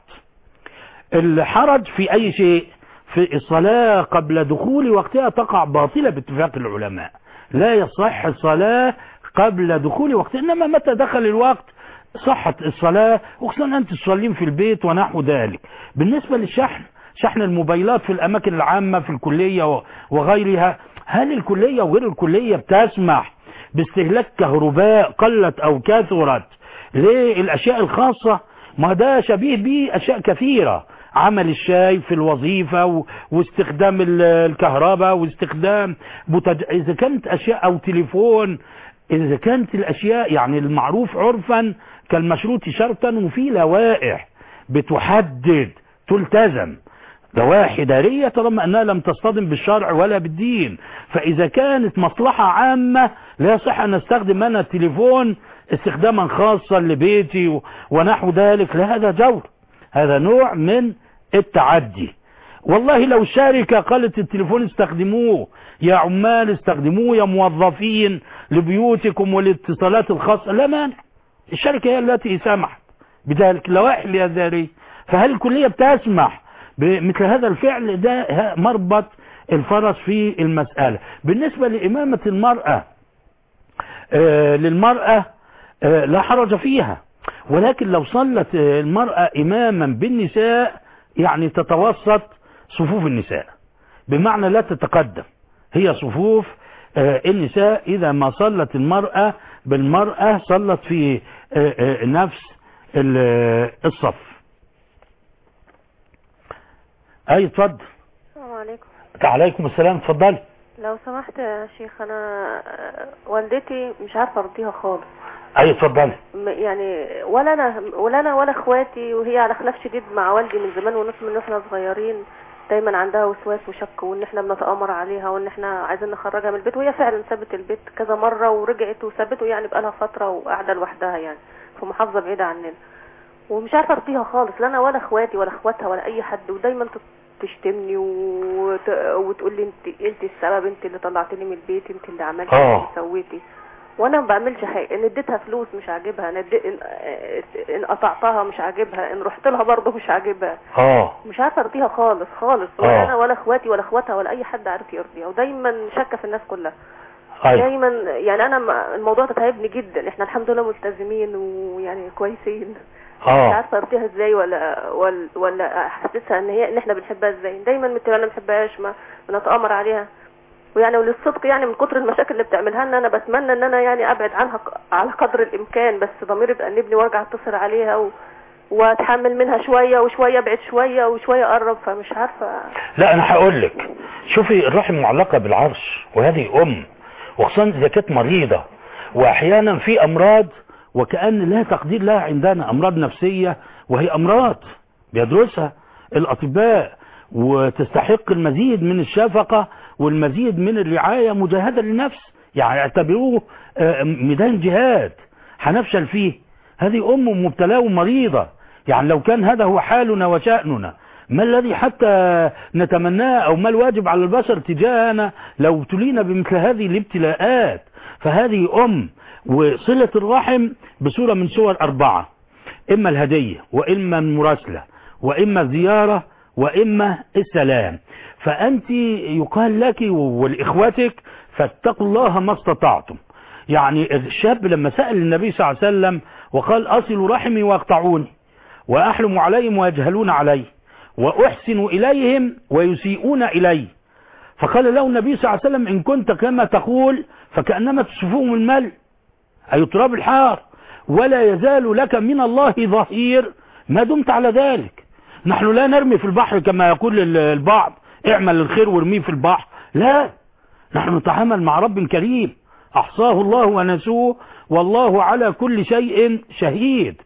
الحرج في أي شيء في الصلاة قبل دخول وقتها تقع باطلة باتفاق العلماء، لا يصح الصلاة قبل دخول وقتها، إنما متى دخل الوقت صحت الصلاة، وخصوصا أنت تصلين في البيت ونحو ذلك. بالنسبة للشحن، شحن الموبايلات في الأماكن العامة في الكلية وغيرها، هل الكلية وغير الكلية بتسمح باستهلاك كهرباء قلت أو كثرت للأشياء الخاصة؟ ما ده شبيه به أشياء كثيرة، عمل الشاي في الوظيفة واستخدام الكهرباء واستخدام بوتج... إذا كانت أشياء أو تليفون، إذا كانت الأشياء يعني المعروف عرفا كالمشروط شرطا، وفي لوائح بتحدد تلتزم، لوائح إدارية طالما أنها لم تصطدم بالشرع ولا بالدين. فإذا كانت مصلحة عامة لا يصح أن استخدم أنا التليفون استخداما خاصا لبيتي ونحو ذلك، لا هذا جور، هذا نوع من التعدي. والله لو الشركة قالت التليفون استخدموه يا عمال، استخدموه يا موظفين لبيوتكم والاتصالات الخاصة، لا مانع، الشركة هي التي سمحت بذلك، اللوائح الإدارية. فهل الكلية بتسمح بمثل هذا الفعل؟ ده مربط الفرس في المسألة. بالنسبة لإمامة المرأة آه للمرأة آه لا حرج فيها، ولكن لو صلت المرأة إماما بالنساء يعني تتوسط صفوف النساء، بمعنى لا تتقدم، هي صفوف آه النساء. إذا ما صلت المرأة بالمرأة صلت في آه آه نفس الصف. اي اتفضل. السلام عليكم. عليكم السلام، اتفضلي. لو سمحت يا شيخ، انا والدتي مش عارفه ارضيها خالص، اي اتفضلي. يعني ولا انا ولا انا ولا اخواتي، وهي على خلاف شديد مع والدي من زمان ونص من واحنا صغيرين، دايما عندها وسواس وشك، وان احنا بنتآمر عليها وان احنا عايزين نخرجها من البيت، وهي فعلا سابت البيت كذا مره ورجعت وسابته، يعني بقالها فتره وقاعده لوحدها يعني في محافظه بعيده عننا، ومش عارفه ارضيها خالص، لا انا ولا اخواتي ولا اخواتها ولا اي حد، ودايما تشتمني وت... وتقول لي انت انت السبب، انت اللي طلعتني من البيت، انت اللي عملتي انت اللي سويتي، وانا ما بعملش حاجه. ان اديتها فلوس مش عاجبها، ان ادي... ان... ان قطعتها مش عاجبها، ان رحت لها برضه مش عاجبها. اه مش عارفه ارضيها خالص خالص، ولا انا ولا اخواتي ولا اخواتها ولا اي حد عارف يرضيها، ودايما شاكه في الناس كلها. أيوة. دايما يعني انا الموضوع ده تعبني جدا، احنا الحمد لله ملتزمين ويعني كويسين. اه مش عارفه ارضيها ازاي ولا ولا ولا احسسها ان هي ان احنا بنحبها ازاي. دايما متى انا ما بحبهاش، ما بنتآمر عليها، ويعني وللصدق يعني من كتر المشاكل اللي بتعملها لنا انا بتمنى ان انا يعني ابعد عنها على قدر الامكان، بس ضميري بأنبني وارجع اتصل عليها و... واتحمل منها شويه وشويه ابعد شويه وشويه اقرب، فمش عارفه. لا انا هقول لك، شوفي الرحم معلقه بالعرش، وهذه ام، وخصوصا اذا كانت مريضه، واحيانا في امراض وكأن لا تقدير لها عندنا، امراض نفسيه وهي امراض بيدرسها الاطباء، وتستحق المزيد من الشفقه والمزيد من الرعايه، مجاهده للنفس، يعني اعتبروه ميدان جهاد هنفشل فيه. هذه ام مبتلاه ومريضه، يعني لو كان هذا هو حالنا وشأننا، ما الذي حتى نتمناه او ما الواجب على البشر تجاهنا لو ابتلينا بمثل هذه الابتلاءات؟ فهذه ام، وصلة الرحم بصورة من صور اربعة، اما الهدية واما المراسلة واما الزيارة واما السلام. فانت يقال لك ولاخواتك فاتقوا الله ما استطعتم. يعني الشاب لما سأل النبي صلى الله عليه وسلم وقال اصل رحمي ويقطعوني واحلم عليهم ويجهلون علي واحسن اليهم ويسيئون الي، فقال له النبي صلى الله عليه وسلم ان كنت كما تقول فكأنما تسفهم المل اي تراب الحار، ولا يزال لك من الله ظهير ما دمت على ذلك. نحن لا نرمي في البحر كما يقول البعض اعمل الخير وارميه في البحر، لا، نحن نتعامل مع رب كريم احصاه الله ونسوه والله على كل شيء شهيد.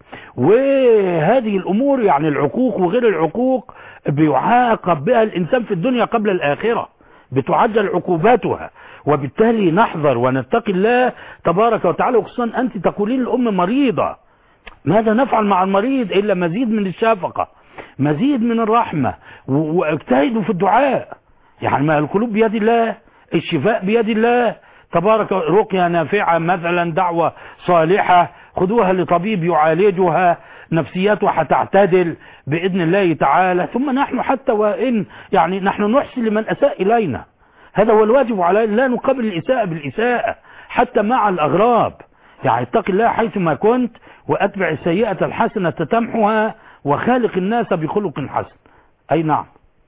وهذه الامور يعني العقوق وغير العقوق بيعاقب بها الانسان في الدنيا قبل الاخرة، بتعجل عقوباتها، وبالتالي نحذر ونتقي الله تبارك وتعالى. وخصوصا انت تقولين الام مريضة، ماذا نفعل مع المريض الا مزيد من الشفقة، مزيد من الرحمة، واجتهدوا في الدعاء، يعني ما القلوب بيد الله، الشفاء بيد الله تبارك. رقية نافعة مثلا، دعوة صالحة، خذوها لطبيب يعالجها، نفسياتها هتعتدل بإذن الله تعالى. ثم نحن حتى وإن يعني نحن نحسن لمن أساء إلينا، هذا هو الواجب علينا، لا نقابل الإساءة بالإساءة حتى مع الأغراب. يعني اتق الله حيثما كنت وأتبع السيئة الحسنة تمحها وخالق الناس بخلق حسن. أي نعم.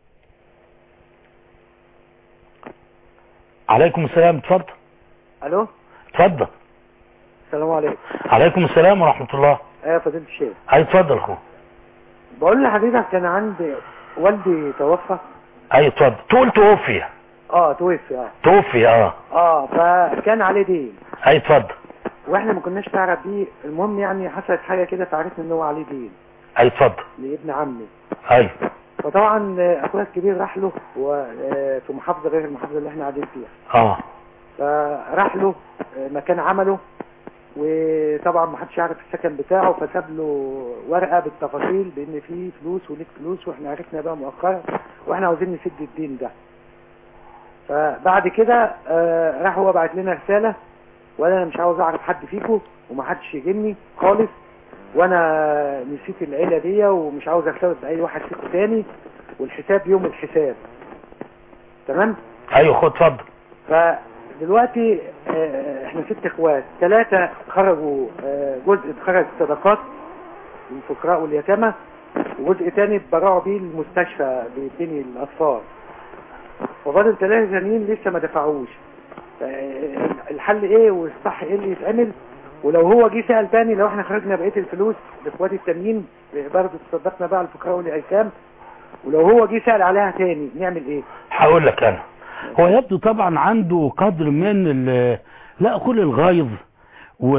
عليكم السلام، اتفضل. الو اتفضل. السلام عليكم. عليكم السلام ورحمة الله. ايه فضيلة الشيخ. اي اتفضل اخو. بقول لحضرتك كان عندي والدي توفى. اي اتفضل. تقول توفي؟ اه توفي. اه توفي. اه اه فكان عليه دين. اي اتفضل. واحنا ما كناش نعرف بيه، المهم يعني حصلت حاجة كده فعرفنا ان هو عليه دين. اي اتفضل. لابن عمي. اي. فطبعا اخويا الكبير راح له في محافظة غير المحافظة اللي احنا قاعدين فيها. اه فراح له مكان عمله، وطبعا ما حدش يعرف السكن بتاعه، فساب له ورقه بالتفاصيل بان في فلوس وليك فلوس، واحنا عرفنا بقى مؤخرا واحنا عاوزين نسد الدين ده. فبعد كده آه راح هو بعت لنا رساله، وانا مش عاوز اعرف حد فيكم وما حدش يجيني خالص، وانا نسيت العيله دي ومش عاوز ارتبط باي واحد فيكم تاني، والحساب يوم الحساب. تمام؟ ايوه خد اتفضل. فدلوقتي احنا ست اخوات، ثلاثة خرجوا جزء اتخرج صدقات للفقراء واليتامى، وجزء تاني اتبرعوا بيه المستشفى بيديني الاطفال، وفاضل ثلاثة ثانيين لسه ما دفعوش. الحل ايه والصح ايه اللي يتعمل؟ ولو هو جه سأل تاني، لو احنا خرجنا بقية الفلوس لاخواتي التانيين برضه تصدقنا بقى على الفقراء والايتام، ولو هو جه سأل عليها تاني نعمل ايه؟ هقول لك انا، هو يبدو طبعا عنده قدر من لا اقول الغيظ و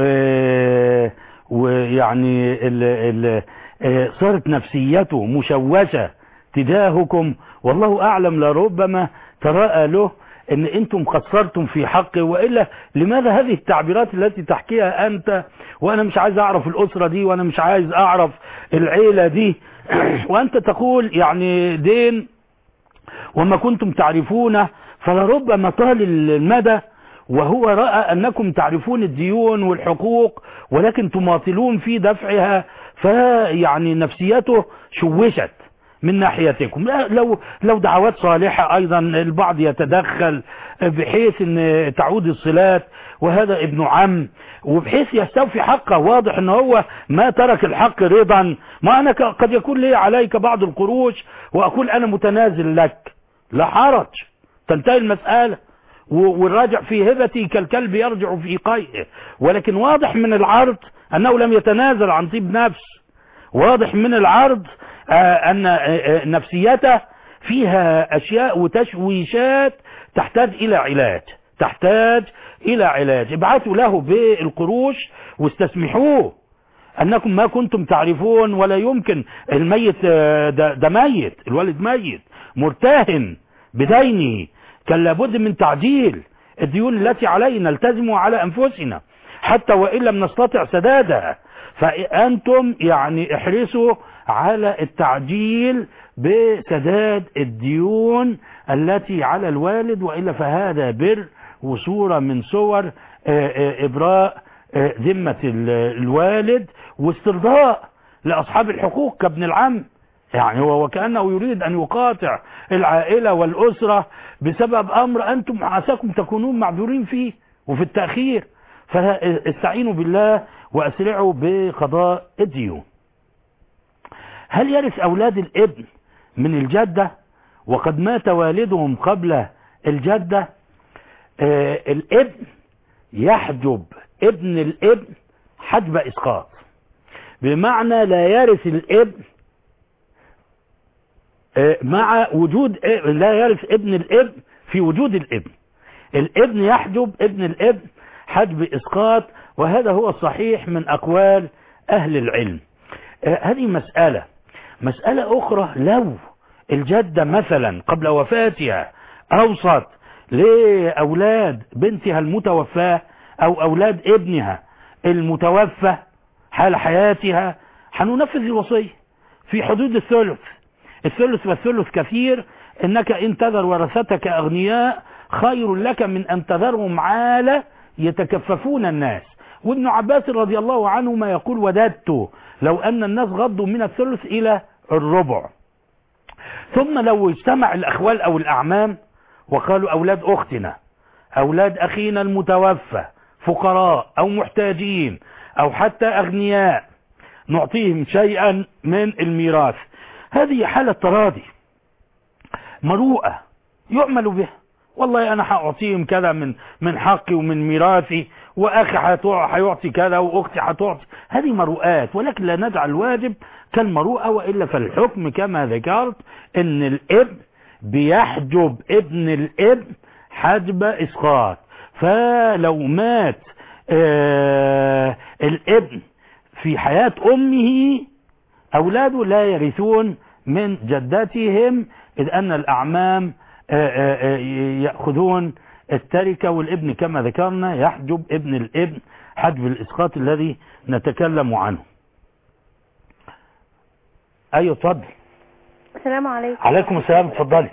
ويعني ال... ال... صارت نفسيته مشوشة تجاهكم، والله أعلم لربما تراءى له ان انتم قصرتم في حقه. وإلا لماذا هذه التعبيرات التي تحكيها انت، وانا مش عايز اعرف الاسرة دي وانا مش عايز اعرف العيلة دي وانت تقول يعني دين وما كنتم تعرفونه، فلربما طال المدى وهو رأى انكم تعرفون الديون والحقوق ولكن تماطلون في دفعها، فيعني نفسيته شوشت من ناحيتكم. لو لو دعوات صالحة ايضا البعض يتدخل بحيث ان تعود الصلات، وهذا ابن عم، وبحيث يستوفي حقه. واضح ان هو ما ترك الحق رضا. ما انا قد يكون لي عليك بعض القروش واقول انا متنازل لك، لا حرج، تنتهي المسألة، والراجع في هبتي كالكلب يرجع في قيئه. ولكن واضح من العرض انه لم يتنازل عن طيب نفس، واضح من العرض ان نفسيته فيها اشياء وتشويشات تحتاج الى علاج، تحتاج الى علاج. ابعثوا له بالقروش واستسمحوه انكم ما كنتم تعرفون. ولا يمكن، الميت ده, ده ميت، الوالد ميت مرتهن بدينه، كان لابد من تعجيل الديون التي علينا، التزموا على انفسنا حتى وان لم نستطع سدادها. فأنتم يعني احرصوا على التعجيل بسداد الديون التي على الوالد، وإلا فهذا بر وصورة من صور إبراء ذمة الوالد واسترضاء لأصحاب الحقوق كابن العم. يعني هو وكأنه يريد أن يقاطع العائلة والأسرة بسبب أمر أنتم عساكم تكونون معذورين فيه وفي التأخير. فاستعينوا بالله وأسرعوا بقضاء الديون. هل يرث أولاد الابن من الجدة وقد مات والدهم قبل الجدة؟ آه الابن يحجب ابن الابن حجب إسقاط، بمعنى لا يرث الابن آه مع وجود لا يرث ابن الابن في وجود الابن. الابن يحجب ابن الابن حجب إسقاط، وهذا هو الصحيح من أقوال أهل العلم. آه هذه مسألة. مسألة أخرى، لو الجدة مثلا قبل وفاتها أوصت لأولاد بنتها المتوفاة أو أولاد ابنها المتوفى حال حياتها، هننفذ الوصية في حدود الثلث. الثلث والثلث كثير، إنك إن تذر ورثتك أغنياء خير لك من أن تذرهم عالة يتكففون الناس. وابن عباس رضي الله عنهما يقول: وددت لو أن الناس غضوا من الثلث إلى الربع. ثم لو اجتمع الأخوال أو الأعمام وقالوا أولاد أختنا أولاد أخينا المتوفى فقراء أو محتاجين أو حتى أغنياء، نعطيهم شيئا من الميراث، هذه حالة تراضي مروءة يعمل بها. والله أنا هأعطيهم كذا من من حقي ومن ميراثي، وأخي هيعطي كذا وأختي هتعطي، هذه مروءات. ولكن لا نجعل الواجب كالمروءة، وإلا فالحكم كما ذكرت إن الابن بيحجب ابن الابن حجب إسقاط. فلو مات آه الابن في حياة أمه أولاده لا يرثون من جداتهم، إذ أن الأعمام آآ آآ يأخذون التركة، والابن كما ذكرنا يحجب ابن الابن حجب الإسقاط الذي نتكلم عنه. أيوة اتفضل. السلام عليكم. عليكم السلام، اتفضلي.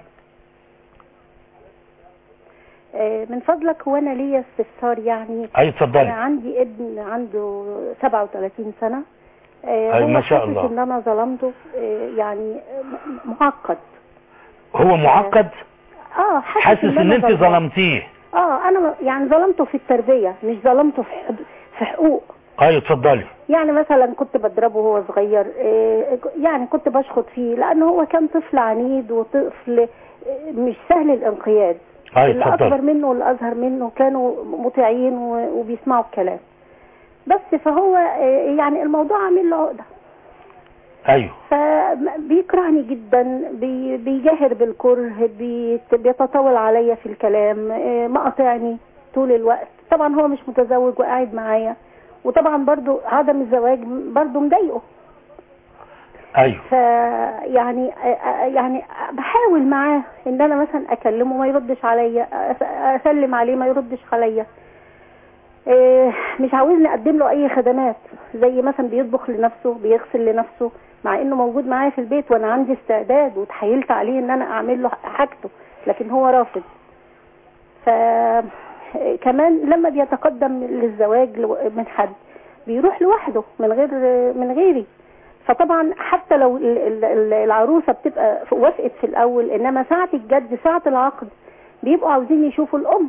من فضلك، هو انا ليا استفسار يعني. اي اتفضلي. انا عندي ابن عنده سبعة وثلاثين سنة. اي ما شاء الله. ان انا ظلمته، يعني معقد. هو معقد؟ اه حاسس ان, إن انت ظلمتيه. اه انا يعني ظلمته في التربية، مش ظلمته في في حقوق. ايوه اتفضلي. يعني مثلا كنت بضربه وهو صغير، يعني كنت بشخط فيه لانه هو كان طفل عنيد وطفل مش سهل الانقياد. اللي اكبر منه واللي اصغر منه كانوا مطيعين وبيسمعوا الكلام، بس فهو يعني الموضوع عامل له عقده. ايوه. فبيكرهني جدا، بي بيجاهر بالكره، بيتطاول عليا في الكلام، مقاطعني طول الوقت. طبعا هو مش متزوج وقاعد معايا وطبعا برضو عدم الزواج برضو مضايقه. ايوه. فيعني يعني بحاول معاه ان انا مثلا اكلمه ما يردش عليا، اسلم عليه ما يردش عليا، مش عاوزني اقدم له اي خدمات زي مثلا بيطبخ لنفسه بيغسل لنفسه، مع انه موجود معايا في البيت وانا عندي استعداد وتحايلت عليه ان انا اعمل له حاجته، لكن هو رافض. فكمان لما بيتقدم للزواج من حد بيروح لوحده من غير من غيري، فطبعا حتى لو العروسه بتبقى وافقت في الاول، انما ساعه الجد ساعه العقد بيبقوا عاوزين يشوفوا الام.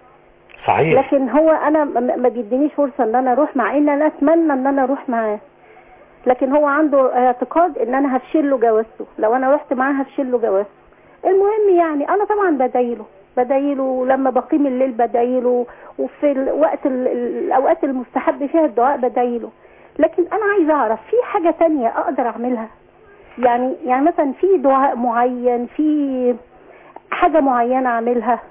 صحيح. لكن هو انا ما بيدينيش فرصه ان انا اروح، مع ان انا اتمنى ان انا اروح معاه، لكن هو عنده اعتقاد ان انا هفشل له جوازته، لو انا رحت معاه هفشل له جوازته. المهم يعني انا طبعا بدعيله بدعيله لما بقيم الليل بدعيله، وفي الوقت الاوقات المستحب فيها الدعاء بدعيله. لكن انا عايزه اعرف في حاجه تانية اقدر اعملها، يعني يعني مثلا في دعاء معين، في حاجه معينه اعملها،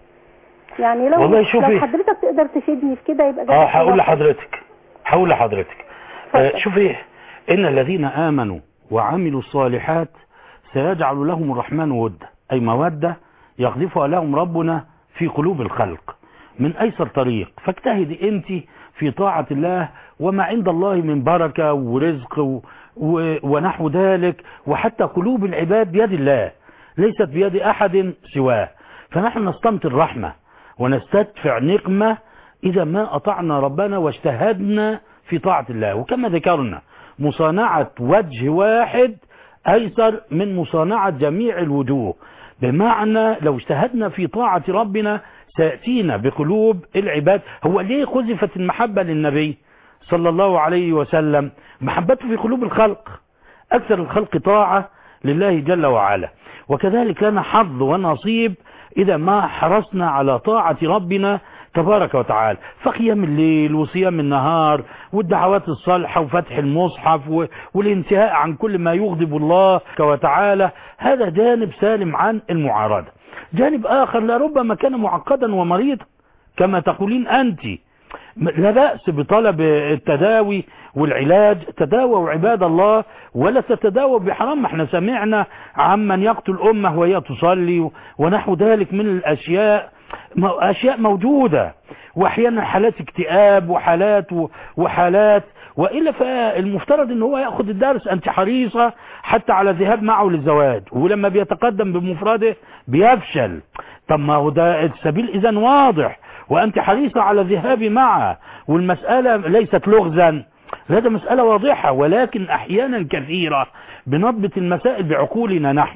يعني لو والله شوفي، لو حضرتك تقدر تفيدني في كده يبقى اه هقول لحضرتك هقول لحضرتك آه شوفي، ان الذين امنوا وعملوا الصالحات سيجعل لهم الرحمن ودا، اي موده يقذفها لهم ربنا في قلوب الخلق من ايسر طريق. فاجتهدي انت في طاعة الله، وما عند الله من بركة ورزق و... و... ونحو ذلك، وحتى قلوب العباد بيد الله ليست بيد احد سواه. فنحن نستمطر رحمة ونستدفع نقمة اذا ما اطعنا ربنا واجتهدنا في طاعة الله. وكما ذكرنا مصانعة وجه واحد ايسر من مصانعة جميع الوجوه، بمعنى لو اجتهدنا في طاعة ربنا سيأتينا بقلوب العباد. هو ليه قذفت المحبة للنبي صلى الله عليه وسلم؟ محبته في قلوب الخلق، أكثر الخلق طاعة لله جل وعلا. وكذلك لنا حظ ونصيب إذا ما حرصنا على طاعة ربنا تبارك وتعالى. فقيام الليل وصيام النهار والدعوات الصالحة وفتح المصحف والانتهاء عن كل ما يغضب الله وتعالى، هذا جانب سالم عن المعارضة. جانب آخر لربما كان معقدا ومريضا كما تقولين أنت، لا بأس بطلب التداوي والعلاج، تداووا عباد الله ولا تتداووا بحرام. ما احنا سمعنا عمن يقتل أمه وهي تصلي ونحو ذلك من الأشياء، أشياء موجودة، وأحيانا حالات اكتئاب وحالات وحالات وإلا. فالمفترض ان هو يأخذ الدرس. أنت حريصة حتى على الذهاب معه للزواج، ولما بيتقدم بمفرده بيفشل. طب ما هو ده السبيل إذن واضح، وأنت حريصة على الذهاب معه، والمسألة ليست لغزا، هذا مسألة واضحة. ولكن أحيانا كثيرة بنضبط المسائل بعقولنا نحن،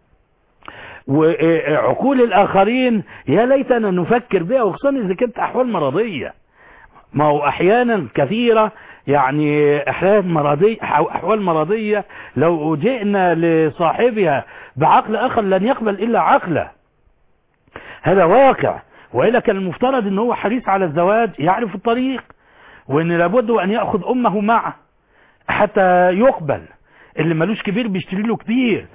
وعقول الآخرين يا ليتنا نفكر بها، وخصوصا إذا كانت أحوال مرضية. ما هو أحيانا كثيرة يعني أحوال مرضية, أحوال مرضية لو جئنا لصاحبها بعقل آخر لن يقبل إلا عقله، هذا واقع. وإلا كان المفترض أنه هو حريص على الزواج، يعرف الطريق، وأن لابد أن يأخذ أمه معه حتى يقبل. اللي ملوش كبير بيشتري له كبير.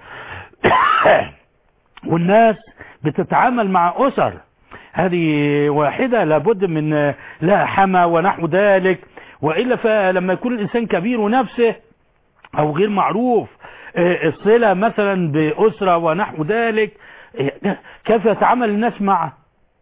والناس بتتعامل مع أسر، هذه واحدة لابد من لها حما ونحو ذلك. وإلا فلما يكون الإنسان كبير ونفسه أو غير معروف الصلة مثلا بأسرة ونحو ذلك، كيف يتعامل الناس معه؟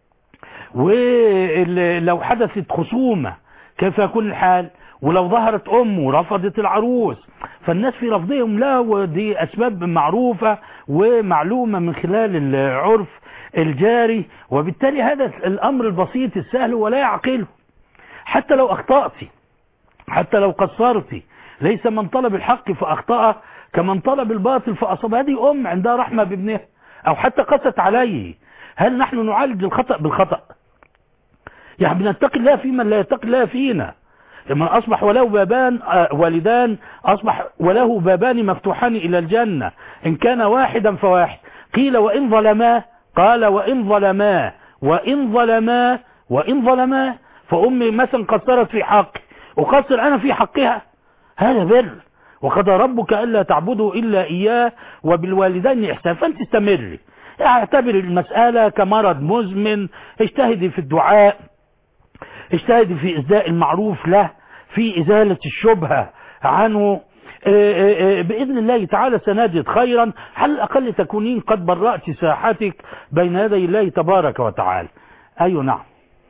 ولو حدثت خصومة كيف يكون الحال؟ ولو ظهرت أمه رفضت العروس، فالناس في رفضهم لا، ودي أسباب معروفة ومعلومة من خلال العرف الجاري. وبالتالي هذا الأمر البسيط السهل ولا يعقله. حتى لو أخطأتي، حتى لو قصرتي، ليس من طلب الحق فأخطأ كمن طلب الباطل فأصاب. هذه أم عندها رحمة بابنها، أو حتى قست عليه. هل نحن نعالج الخطأ بالخطأ؟ يعني بنتقي الله في من لا يتقي الله فينا. لما أصبح وله بابان والدان أصبح وله بابان مفتوحان إلى الجنة، إن كان واحدا فواحد. قيل وإن ظلما، قال وإن ظلما وإن ظلما وإن ظلما. فأمي مثلا قصرت في حقي وقصر أنا في حقها، هذا بر. وقضى ربك ألا تعبدوا إلا إياه وبالوالدين إحسانا. فأنت استمري، اعتبر المسألة كمرض مزمن، اجتهدي في الدعاء، اجتهدي في إسداء المعروف له، في إزالة الشبهة عنه بإذن الله تعالى سنجد خيرا، على الأقل تكونين قد برأت ساحتك بين يدي الله تبارك وتعالى. أيوة نعم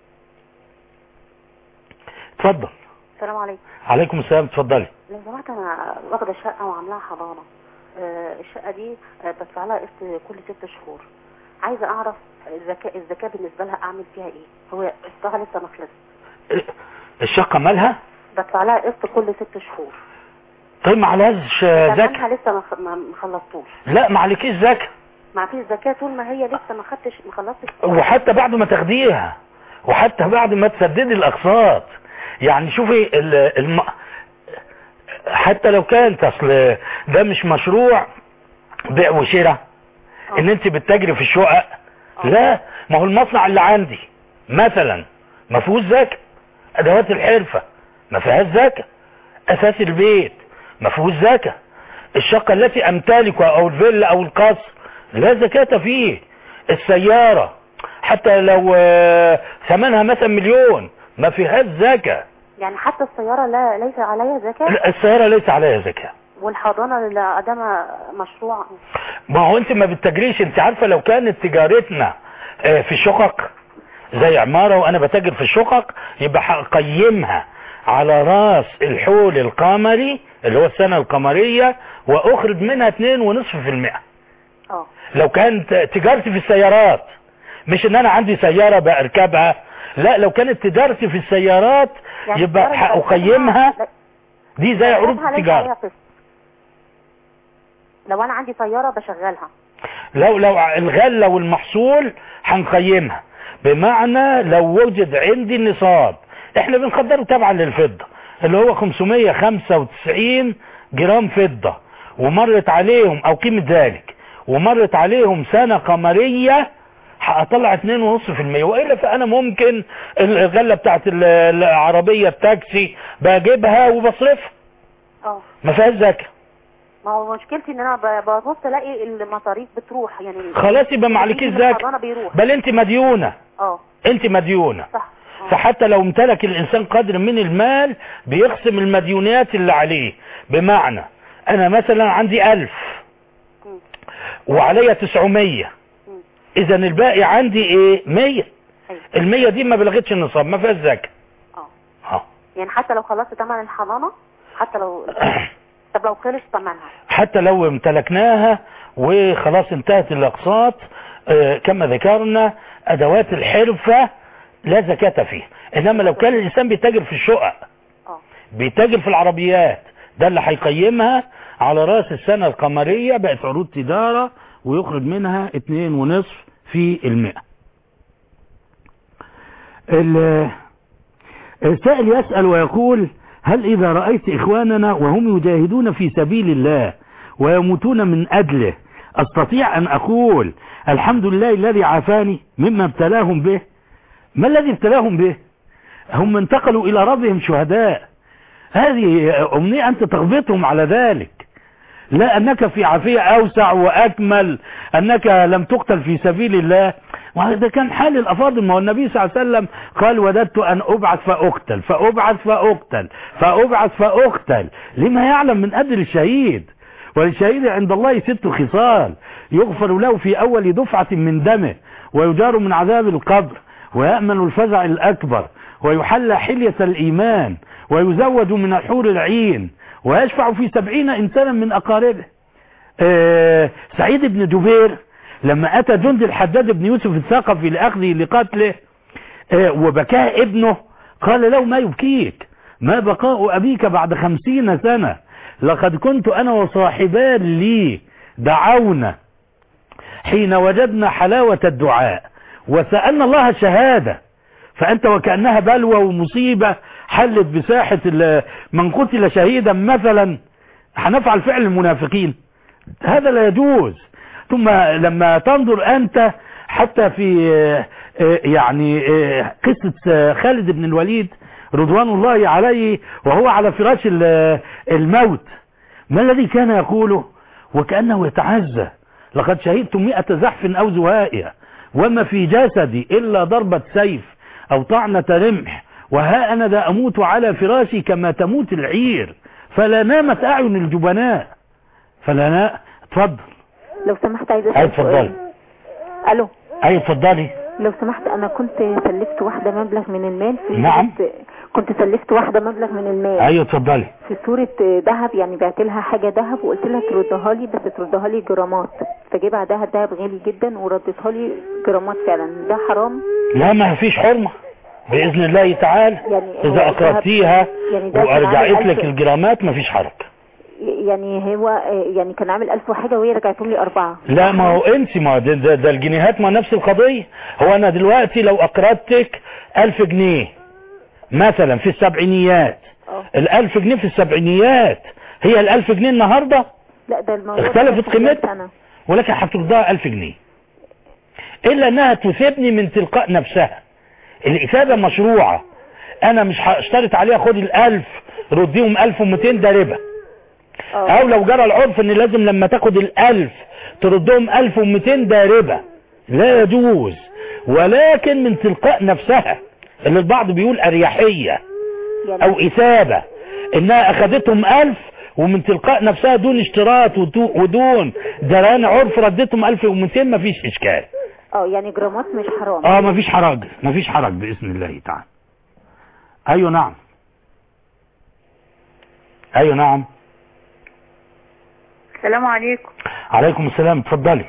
تفضل. السلام عليكم. عليكم السلام تفضلي. لو سمحت انا واخده شقه وعاملاها حضانه، آه الشقه دي آه بدفع لها قسط كل ست شهور. عايزه اعرف الزكاه الزكاه بالنسبه لها اعمل فيها ايه؟ هو قسطها لسه ما خلصش. الشقه مالها؟ بدفع لها قسط كل ست شهور. طيب ما عليهاش زكاه؟ لسه ما خلصتوش. لا ما عليكيش زكاه. ما فيش زكاه طول ما هي لسه ما خدتش ما خلصتش. وحتى بعد ما تاخديها وحتى بعد ما تسددي الاقساط، يعني شوفي الم... حتى لو كانت اصل ده مش مشروع بيع وشراء ان انت بتتاجري في الشقق. لا، ما هو المصنع اللي عندي مثلا ما فيهوش زكاه، ادوات الحرفه ما فيهاش زكاه، اساس البيت ما فيهوش زكاه، الشقه التي امتلكها او الفيلا او القصر لا زكاه فيه، السياره حتى لو ثمنها مثلا مليون ما فيهاش زكاه. يعني حتى السيارة لا ليس عليها زكاة؟ لا السيارة ليس عليها زكاة. والحضانة اللي قدامها مشروع؟ ما هو انت ما بتتاجريش. انت عارفة لو كانت تجارتنا في شقق زي عمارة وانا بتاجر في الشقق يبقى هقيمها على راس الحول القمري اللي هو السنة القمرية واخرج منها اتنين ونصف في المئة. اه لو كانت تجارتي في السيارات، مش ان انا عندي سيارة بركبها، لا لو كانت تجارتي في السيارات يعني يبقى هقيمها دي زي عروض التجارة. لو انا عندي سيارة بشغلها، لو لو الغلة والمحصول هنقيمها، بمعنى لو وجد عندي النصاب احنا بنقدره طبعا للفضة اللي هو خمسمية وخمسة وتسعين جرام فضة، ومرت عليهم او قيمة ذلك ومرت عليهم سنة قمرية هطلع اتنين ونص في المية. وإلا فأنا ممكن الغلة بتاعت العربية التاكسي بجيبها وبصرفها اه ما فيهاش زكاة. ما هو مشكلتي ان انا ببص الاقي المصاريف بتروح يعني خلاص يبقى ما عليكيش زكاة، بل انت مديونة. اه انت مديونة صح. أوه. فحتى لو امتلك الانسان قدر من المال بيقسم المديونيات اللي عليه، بمعنى انا مثلا عندي الف وعليا تسعمية، اذا الباقي عندي ايه مية. أيوة. المية دي ما بلغتش النصاب ما فيهاش زكاة. اه اه يعني حتى لو خلصت ثمن الحضانة، حتى لو طب لو خلص ثمنها، حتى لو امتلكناها وخلاص انتهت الاقساط آه كما ذكرنا ادوات الحرفة لا زكاة فيها. انما لو كان الانسان بيتاجر في الشقق اه بيتاجر في العربيات ده اللي هيقيمها على راس السنة القمرية بقت عروض تجارة ويخرج منها اتنين ونصف في المئة. السائل يسأل ويقول: هل إذا رأيت إخواننا وهم يجاهدون في سبيل الله ويموتون من أجله أستطيع أن أقول الحمد لله الذي عافاني مما ابتلاهم به؟ ما الذي ابتلاهم به؟ هم انتقلوا إلى ربهم شهداء، هذه أمنية أنت تغبطهم على ذلك، لا أنك في عافية أوسع وأكمل، أنك لم تقتل في سبيل الله. وهذا كان حال الأفاضل. ما هو النبي صلى الله عليه وسلم قال: وددت أن أبعث فأقتل فأبعث فأقتل فأبعث فأقتل، لما يعلم من أجل الشهيد. والشهيد عند الله ست خصال: يغفر له في أول دفعة من دمه، ويجار من عذاب القبر، ويأمن الفزع الأكبر، ويحلى حلية الإيمان، ويزود من الحور العين، ويشفع في سبعين إنسانا من أقاربه. آه سعيد بن جبير لما أتى جند الحجاج بن يوسف الثقفي لأخذه لقتله آه وبكاه ابنه قال له: ما يبكيك؟ ما بقاء أبيك بعد خمسين سنة؟ لقد كنت أنا وصاحبان لي دعونا حين وجدنا حلاوة الدعاء وسألنا الله الشهادة، فأنت وكأنها بلوى ومصيبة حلت بساحة من قتل شهيدا مثلا. هنفعل فعل المنافقين؟ هذا لا يجوز. ثم لما تنظر أنت حتى في يعني قصة خالد بن الوليد رضوان الله عليه وهو على فراش الموت، ما الذي كان يقوله وكأنه يتعزى: لقد شهدت مئة زحف أو زهائها وما في جسدي إلا ضربة سيف أو طعنة رمح وها أنا ذا أموت على فراشي كما تموت العير، فلا نامت أعين الجبناء. فلا نا... اتفضل لو سمحت عايزة أي اتفضلي. ألو أي اتفضلي. لو سمحت أنا كنت سلفت واحدة مبلغ من المال في نعم كنت سلفت واحدة مبلغ من المال. أيوة اتفضلي. في صورة ذهب، يعني بعت لها حاجة ذهب وقلت لها تردها لي، بس تردها لي جرامات، فجي بعدها الذهب غالي جدا وردتها لي جرامات فعلا. ده حرام؟ لا ما فيش حرمة بإذن الله تعالى. يعني إذا أقرضتيها يعني وأرجعت لك الجرامات ما فيش حرج. يعني هو يعني كان عامل ألف وحاجة وهي رجعتهم لي أربعة. لا ما هو انت ما ده, ده, ده الجنيهات ما نفس القضية. هو أنا دلوقتي لو أقرضتك ألف جنيه مثلا في السبعينيات، الألف جنيه في السبعينيات هي الألف جنيه النهاردة؟ لا ده الموضوع اختلفت قيمتها، ولكن هتقضيها ألف جنيه إلا أنها تثبني من تلقاء نفسها. الإثابة مشروعة، أنا مش هاشترط عليها خد الألف رديهم ألف ومتين ده ربا. او لو جرى العرف ان لازم لما تاخد الالف تردهم الف ومتين ده ربا، لا يجوز. ولكن من تلقاء نفسها اللي البعض بيقول اريحية او اثابة، انها اخدتهم الف ومن تلقاء نفسها دون اشتراط ودون جريان عرف ردتهم الف ومتين مفيش اشكال. اه يعني جرامات مش حرام. اه مفيش حرج، مفيش حرج باذن الله تعالى. ايوه نعم ايوه نعم. السلام عليكم. عليكم السلام. اتفضلي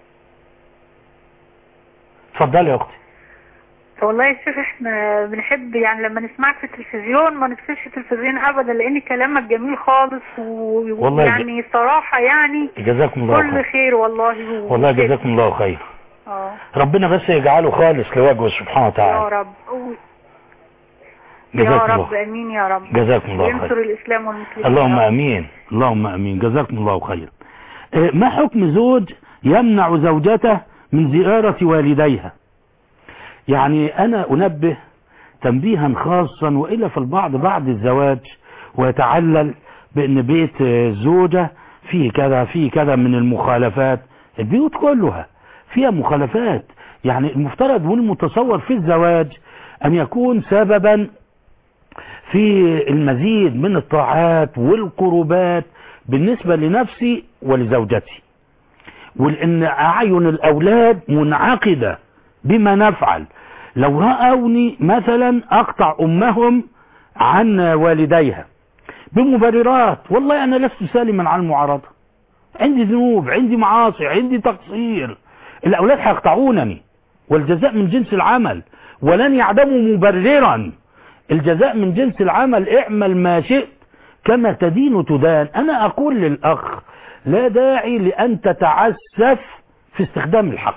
اتفضلي يا اختي. والله يا شيخ احنا بنحب يعني لما نسمعك في التلفزيون ما نقفلش التلفزيون ابدا، لان كلامك جميل خالص ويعني صراحة يعني جزاكم الله كل خير, خير والله. والله جزاكم الله خير. اه ربنا بس يجعله خالص لوجهه سبحانه وتعالى يا رب. يا رب امين يا رب. جزاكم الله خير. وينصر الاسلام والمسلمين. اللهم امين اللهم امين. جزاكم الله خير. ما حكم زوج يمنع زوجته من زيارة والديها؟ يعني انا انبه تنبيها خاصا، وإلا فالبعض بعد الزواج ويتعلل بان بيت الزوجة فيه كذا فيه كذا من المخالفات. البيوت كلها فيها مخالفات، يعني المفترض والمتصور في الزواج ان يكون سببا في المزيد من الطاعات والقربات بالنسبة لنفسي ولزوجتي، ولأن أعين الأولاد منعقدة بما نفعل. لو رأوني مثلا أقطع أمهم عن والديها بمبررات، والله أنا لست سالما عن المعارضة، عندي ذنوب عندي معاصي عندي تقصير، الأولاد هيقطعونني والجزاء من جنس العمل ولن يعدموا مبررا. الجزاء من جنس العمل، اعمل ما شئت كما تدين تدان. انا اقول للاخ لا داعي لان تتعسف في استخدام الحق،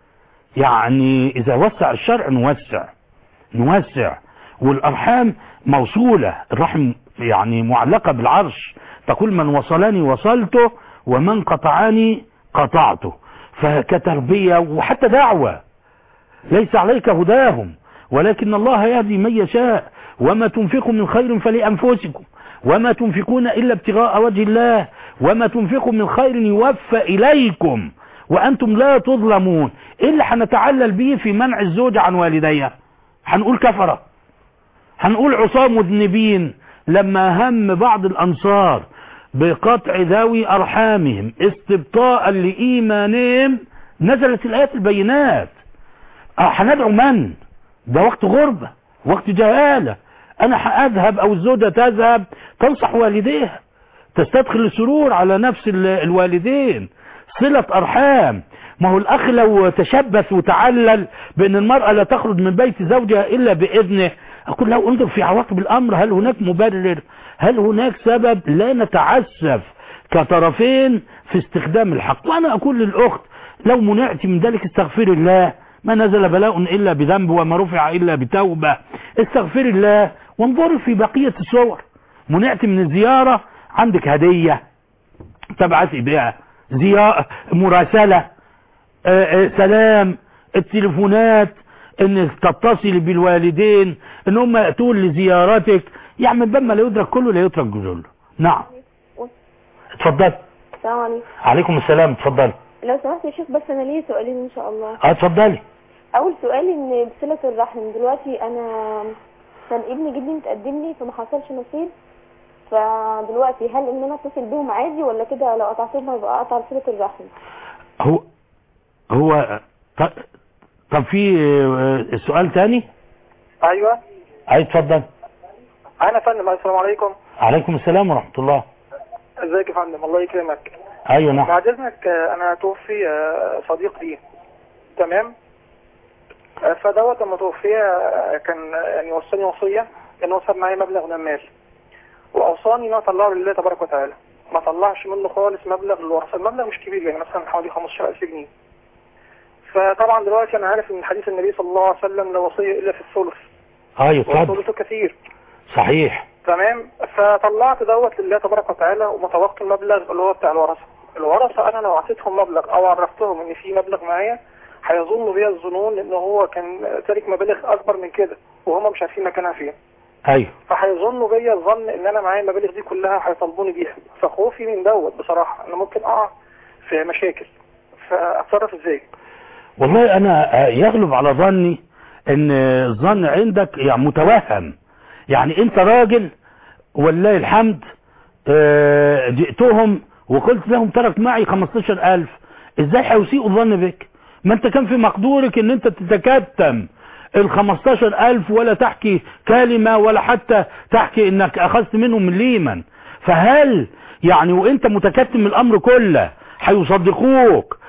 يعني اذا وسع الشرع نوسع نوسع والارحام موصولة، الرحم يعني معلقة بالعرش، تقول من وصلني وصلته ومن قطعني قطعته. فكتربية وحتى دعوة ليس عليك هداهم ولكن الله يهدي من يشاء، وما تنفقوا من خير فلأنفسكم وما تنفقون إلا ابتغاء وجه الله وما تنفقوا من خير يوفى إليكم وأنتم لا تظلمون. إيه اللي هنتعلل به في منع الزوج عن والديها؟ هنقول كفرة، هنقول عصام مذنبين. لما هم بعض الأنصار بقطع ذوي أرحامهم استبطاء لإيمانهم نزلت الآيات البينات. هندعو من؟ ده وقت غربة وقت جهالة. انا هاذهب او الزوجة تذهب تنصح والديها، تستدخل السرور على نفس الوالدين، صلة ارحام. ما هو الاخ لو تشبث وتعلل بان المرأة لا تخرج من بيت زوجها الا باذنه، اقول له انظر في عواقب الامر، هل هناك مبرر؟ هل هناك سبب؟ لا نتعسف كطرفين في استخدام الحق. وانا اقول للاخت لو منعت من ذلك استغفر الله، ما نزل بلاء إلا بذنب وما رفع إلا بتوبة. استغفر الله وانظر في بقية الصور. منعت من الزيارة، عندك هدية تبعثي بها، زيارة مراسلة، آآ آآ سلام، التليفونات، ان تتصل بالوالدين ان هم يأتون لزيارتك، يعني من باب ما لا يدرك كله لا يترك جزله. نعم اتفضل. السلام عليكم. عليكم السلام. اتفضل. لو سمحت يا شيخ بس انا ليه سؤالين ان شاء الله. اه اتفضلي. اول سؤال ان بصلة الرحم دلوقتي انا كان ابن جدي متقدم لي فما حصلش نصيب، فدلوقتي هل ان انا اتصل بيهم عادي ولا كده لو قطعتهم هيبقى قطع صلة الرحم؟ هو هو ط- طب في آه، سؤال تاني؟ ايوه عايز اتفضل. انا فندم. السلام عليكم. عليكم السلام ورحمة الله. ازيك يا فندم؟ الله يكرمك. ايوه نعم. بعد اذنك آه، انا توفي آه، صديق لي، تمام؟ آه، فدوت لما توفي آه، كان آه، يعني وصاني وصيه ان هو ساب معايا مبلغ من المال، واوصاني ان انا اطلعه لله تبارك وتعالى، ما طلعش منه خالص مبلغ للورثه. المبلغ مش كبير يعني مثلا حوالي خمستاشر ألف جنيه. فطبعا دلوقتي انا عارف ان حديث النبي صلى الله عليه وسلم لا وصيه الا في الثلث، ايوه اتفضل. وثلثه كثير، صحيح. تمام؟ فطلعت دوت لله تبارك وتعالى ومتوقع المبلغ اللي هو بتاع الورثه. الورثه انا لو اعطيتهم مبلغ او عرفتهم ان في مبلغ معايا هيظنوا بيا الظنون ان هو كان تارك مبالغ اكبر من كده وهم مش عارفين مكانها فين. ايوه. فهيظنوا بيا الظن ان انا معايا المبالغ دي كلها هيطالبوني بيها، فخوفي من دوت بصراحه انا ممكن اقع في مشاكل، فاتصرف ازاي؟ والله انا يغلب على ظني ان الظن عندك يعني متوهم. يعني انت راجل ولله الحمد آه، جئتهم وقلت لهم ترك معي خمستاشر ألف، ازاي هيسيئوا الظن بك؟ ما انت كان في مقدورك ان انت تتكتم ال خمستاشر ألف ولا تحكي كلمة ولا حتى تحكي انك اخذت منهم مليما. فهل يعني وانت متكتم الامر كله هيصدقوك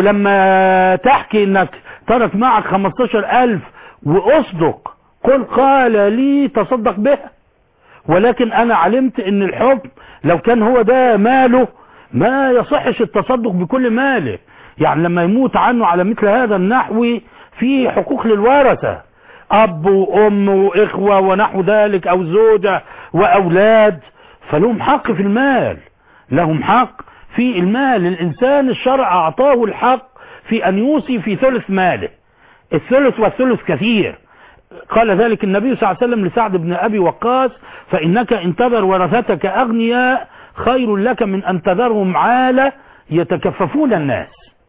ولما تحكي انك ترك معك خمستاشر ألف واصدق قل قال لي تصدق بها؟ ولكن انا علمت ان الحكم لو كان هو ده ماله ما يصحش التصدق بكل ماله. يعني لما يموت عنه على مثل هذا النحو في حقوق للورثة، اب وام واخوة ونحو ذلك او زوجة واولاد، فلهم حق في المال، لهم حق في المال. الانسان الشرع اعطاه الحق في ان يوصي في ثلث ماله، الثلث والثلث كثير. قال ذلك النبي صلى الله عليه وسلم لسعد بن ابي وقاص: فانك ان تذر ورثتك اغنياء خير لك من ان تذرهم عالة يتكففون الناس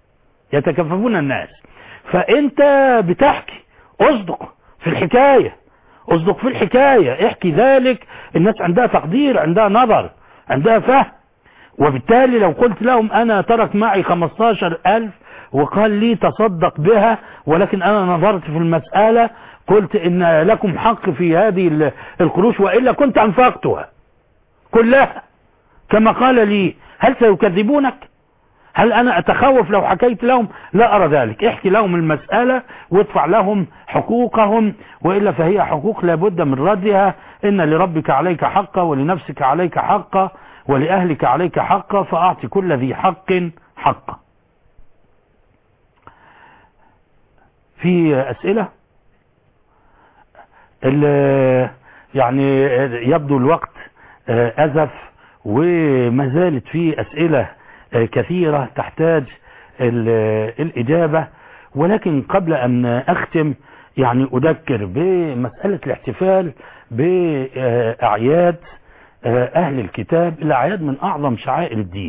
يتكففون الناس. فانت بتحكي اصدق في الحكاية، اصدق في الحكاية، احكي ذلك. الناس عندها تقدير، عندها نظر، عندها فهم. وبالتالي لو قلت لهم انا ترك معي خمستاشر ألف وقال لي تصدق بها، ولكن انا نظرت في المسألة قلت ان لكم حق في هذه القروش وإلا كنت انفقتها كلها كما قال لي، هل سيكذبونك؟ هل انا اتخوف لو حكيت لهم؟ لا ارى ذلك. احكي لهم المسألة وادفع لهم حقوقهم، وإلا فهي حقوق لابد من ردها. ان لربك عليك حقا ولنفسك عليك حقا ولأهلك عليك حقا فأعطي كل ذي حق حقا. في أسئلة؟ يعني يبدو الوقت أزف وما زالت في أسئلة كثيرة تحتاج الإجابة، ولكن قبل أن أختم يعني أذكر بمسألة الاحتفال بأعياد أهل الكتاب. الأعياد من أعظم شعائر الدين،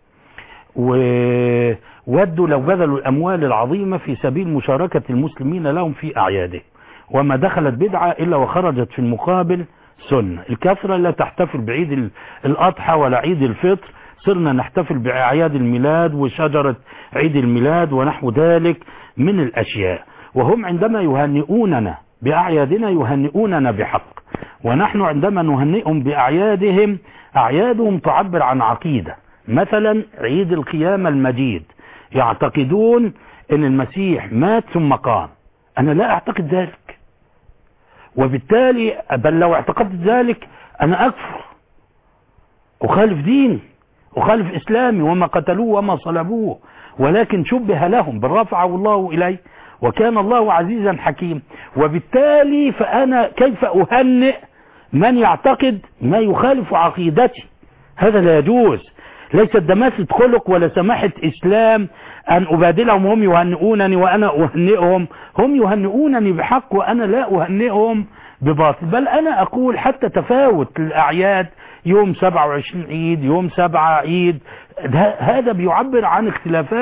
وودوا لو بذلوا الأموال العظيمة في سبيل مشاركة المسلمين لهم في أعياده، وما دخلت بدعة إلا وخرجت في المقابل سنة. الكثرة لا تحتفل بعيد الأضحى ولا عيد الفطر، صرنا نحتفل بأعياد الميلاد وشجرة عيد الميلاد ونحو ذلك من الأشياء. وهم عندما يهنئوننا بأعيادنا يهنئوننا بحق، ونحن عندما نهنئهم بأعيادهم أعيادهم تعبر عن عقيدة. مثلا عيد القيامة المجيد يعتقدون أن المسيح مات ثم قام، أنا لا أعتقد ذلك، وبالتالي بل لو اعتقدت ذلك أنا أكفر، أخالف ديني، أخالف إسلامي، وما قتلوه وما صلبوه، ولكن شبه لهم بالرفع والله إليه وكان الله عزيزا حكيم. وبالتالي فأنا كيف أهنئ من يعتقد ما يخالف عقيدتي؟ هذا لا يجوز. ليست دماسة خلق ولا سماحة إسلام أن أبادلهم وهم يهنئونني وأنا أهنئهم. هم يهنئونني بحق وأنا لا أهنئهم بباطل. بل أنا أقول حتى تفاوت الأعياد، يوم سبعة وعشرين عيد، يوم سبعة عيد، هذا بيعبر عن اختلافات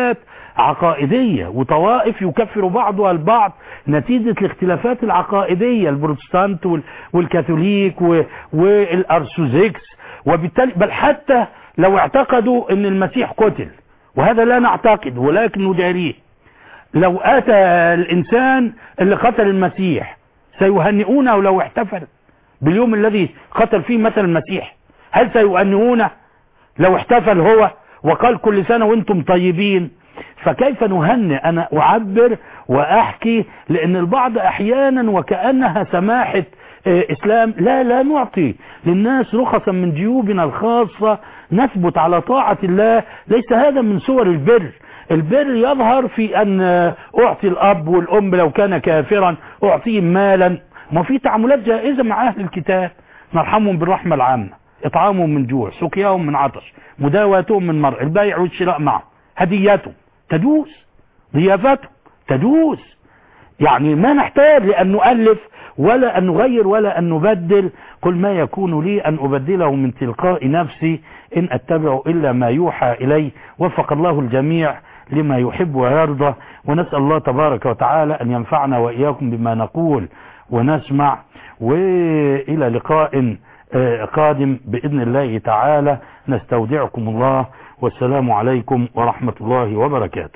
عقائدية، وطوائف يكفر بعضها البعض نتيجة الاختلافات العقائدية، البروتستانت والكاثوليك والأرثوذكس، وبالتالي بل حتى لو اعتقدوا ان المسيح قتل، وهذا لا نعتقد ولكن نداريه، لو اتى الانسان اللي قتل المسيح سيهنئونه لو احتفل باليوم الذي قتل فيه مثل المسيح؟ هل سيهنئونه لو احتفل هو وقال كل سنة وانتم طيبين؟ فكيف نهنئ؟ انا اعبر واحكي، لان البعض احيانا وكأنها سماحة اسلام، لا لا نعطي للناس رخصا من جيوبنا الخاصة نثبت على طاعة الله. ليس هذا من صور البر. البر يظهر في ان اعطي الاب والام لو كان كافرا اعطيهم مالا، ما في تعاملات جائزة مع اهل الكتاب، نرحمهم بالرحمة العامة، اطعامهم من جوع، سقياهم من عطش، مداواتهم من مرء، البيع والشراء معه، هدياتهم تجوز، ضيافتهم تجوز. يعني ما نحتاج لأن نؤلف ولا أن نغير ولا أن نبدل. قل ما يكون لي أن أبدله من تلقاء نفسي إن أتبع إلا ما يوحى إلي. وفق الله الجميع لما يحب ويرضى، ونسأل الله تبارك وتعالى أن ينفعنا وإياكم بما نقول ونسمع، وإلى لقاء قادم بإذن الله تعالى. نستودعكم الله، والسلام عليكم ورحمة الله وبركاته.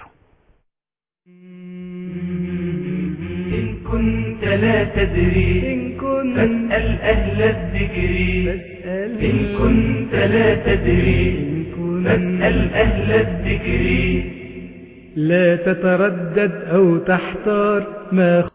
إن كنت لا تدري فاسأل أهل الذكر، إن كنت لا تدري فاسأل أهل الذكر. لا تتردد أو تحتار، ما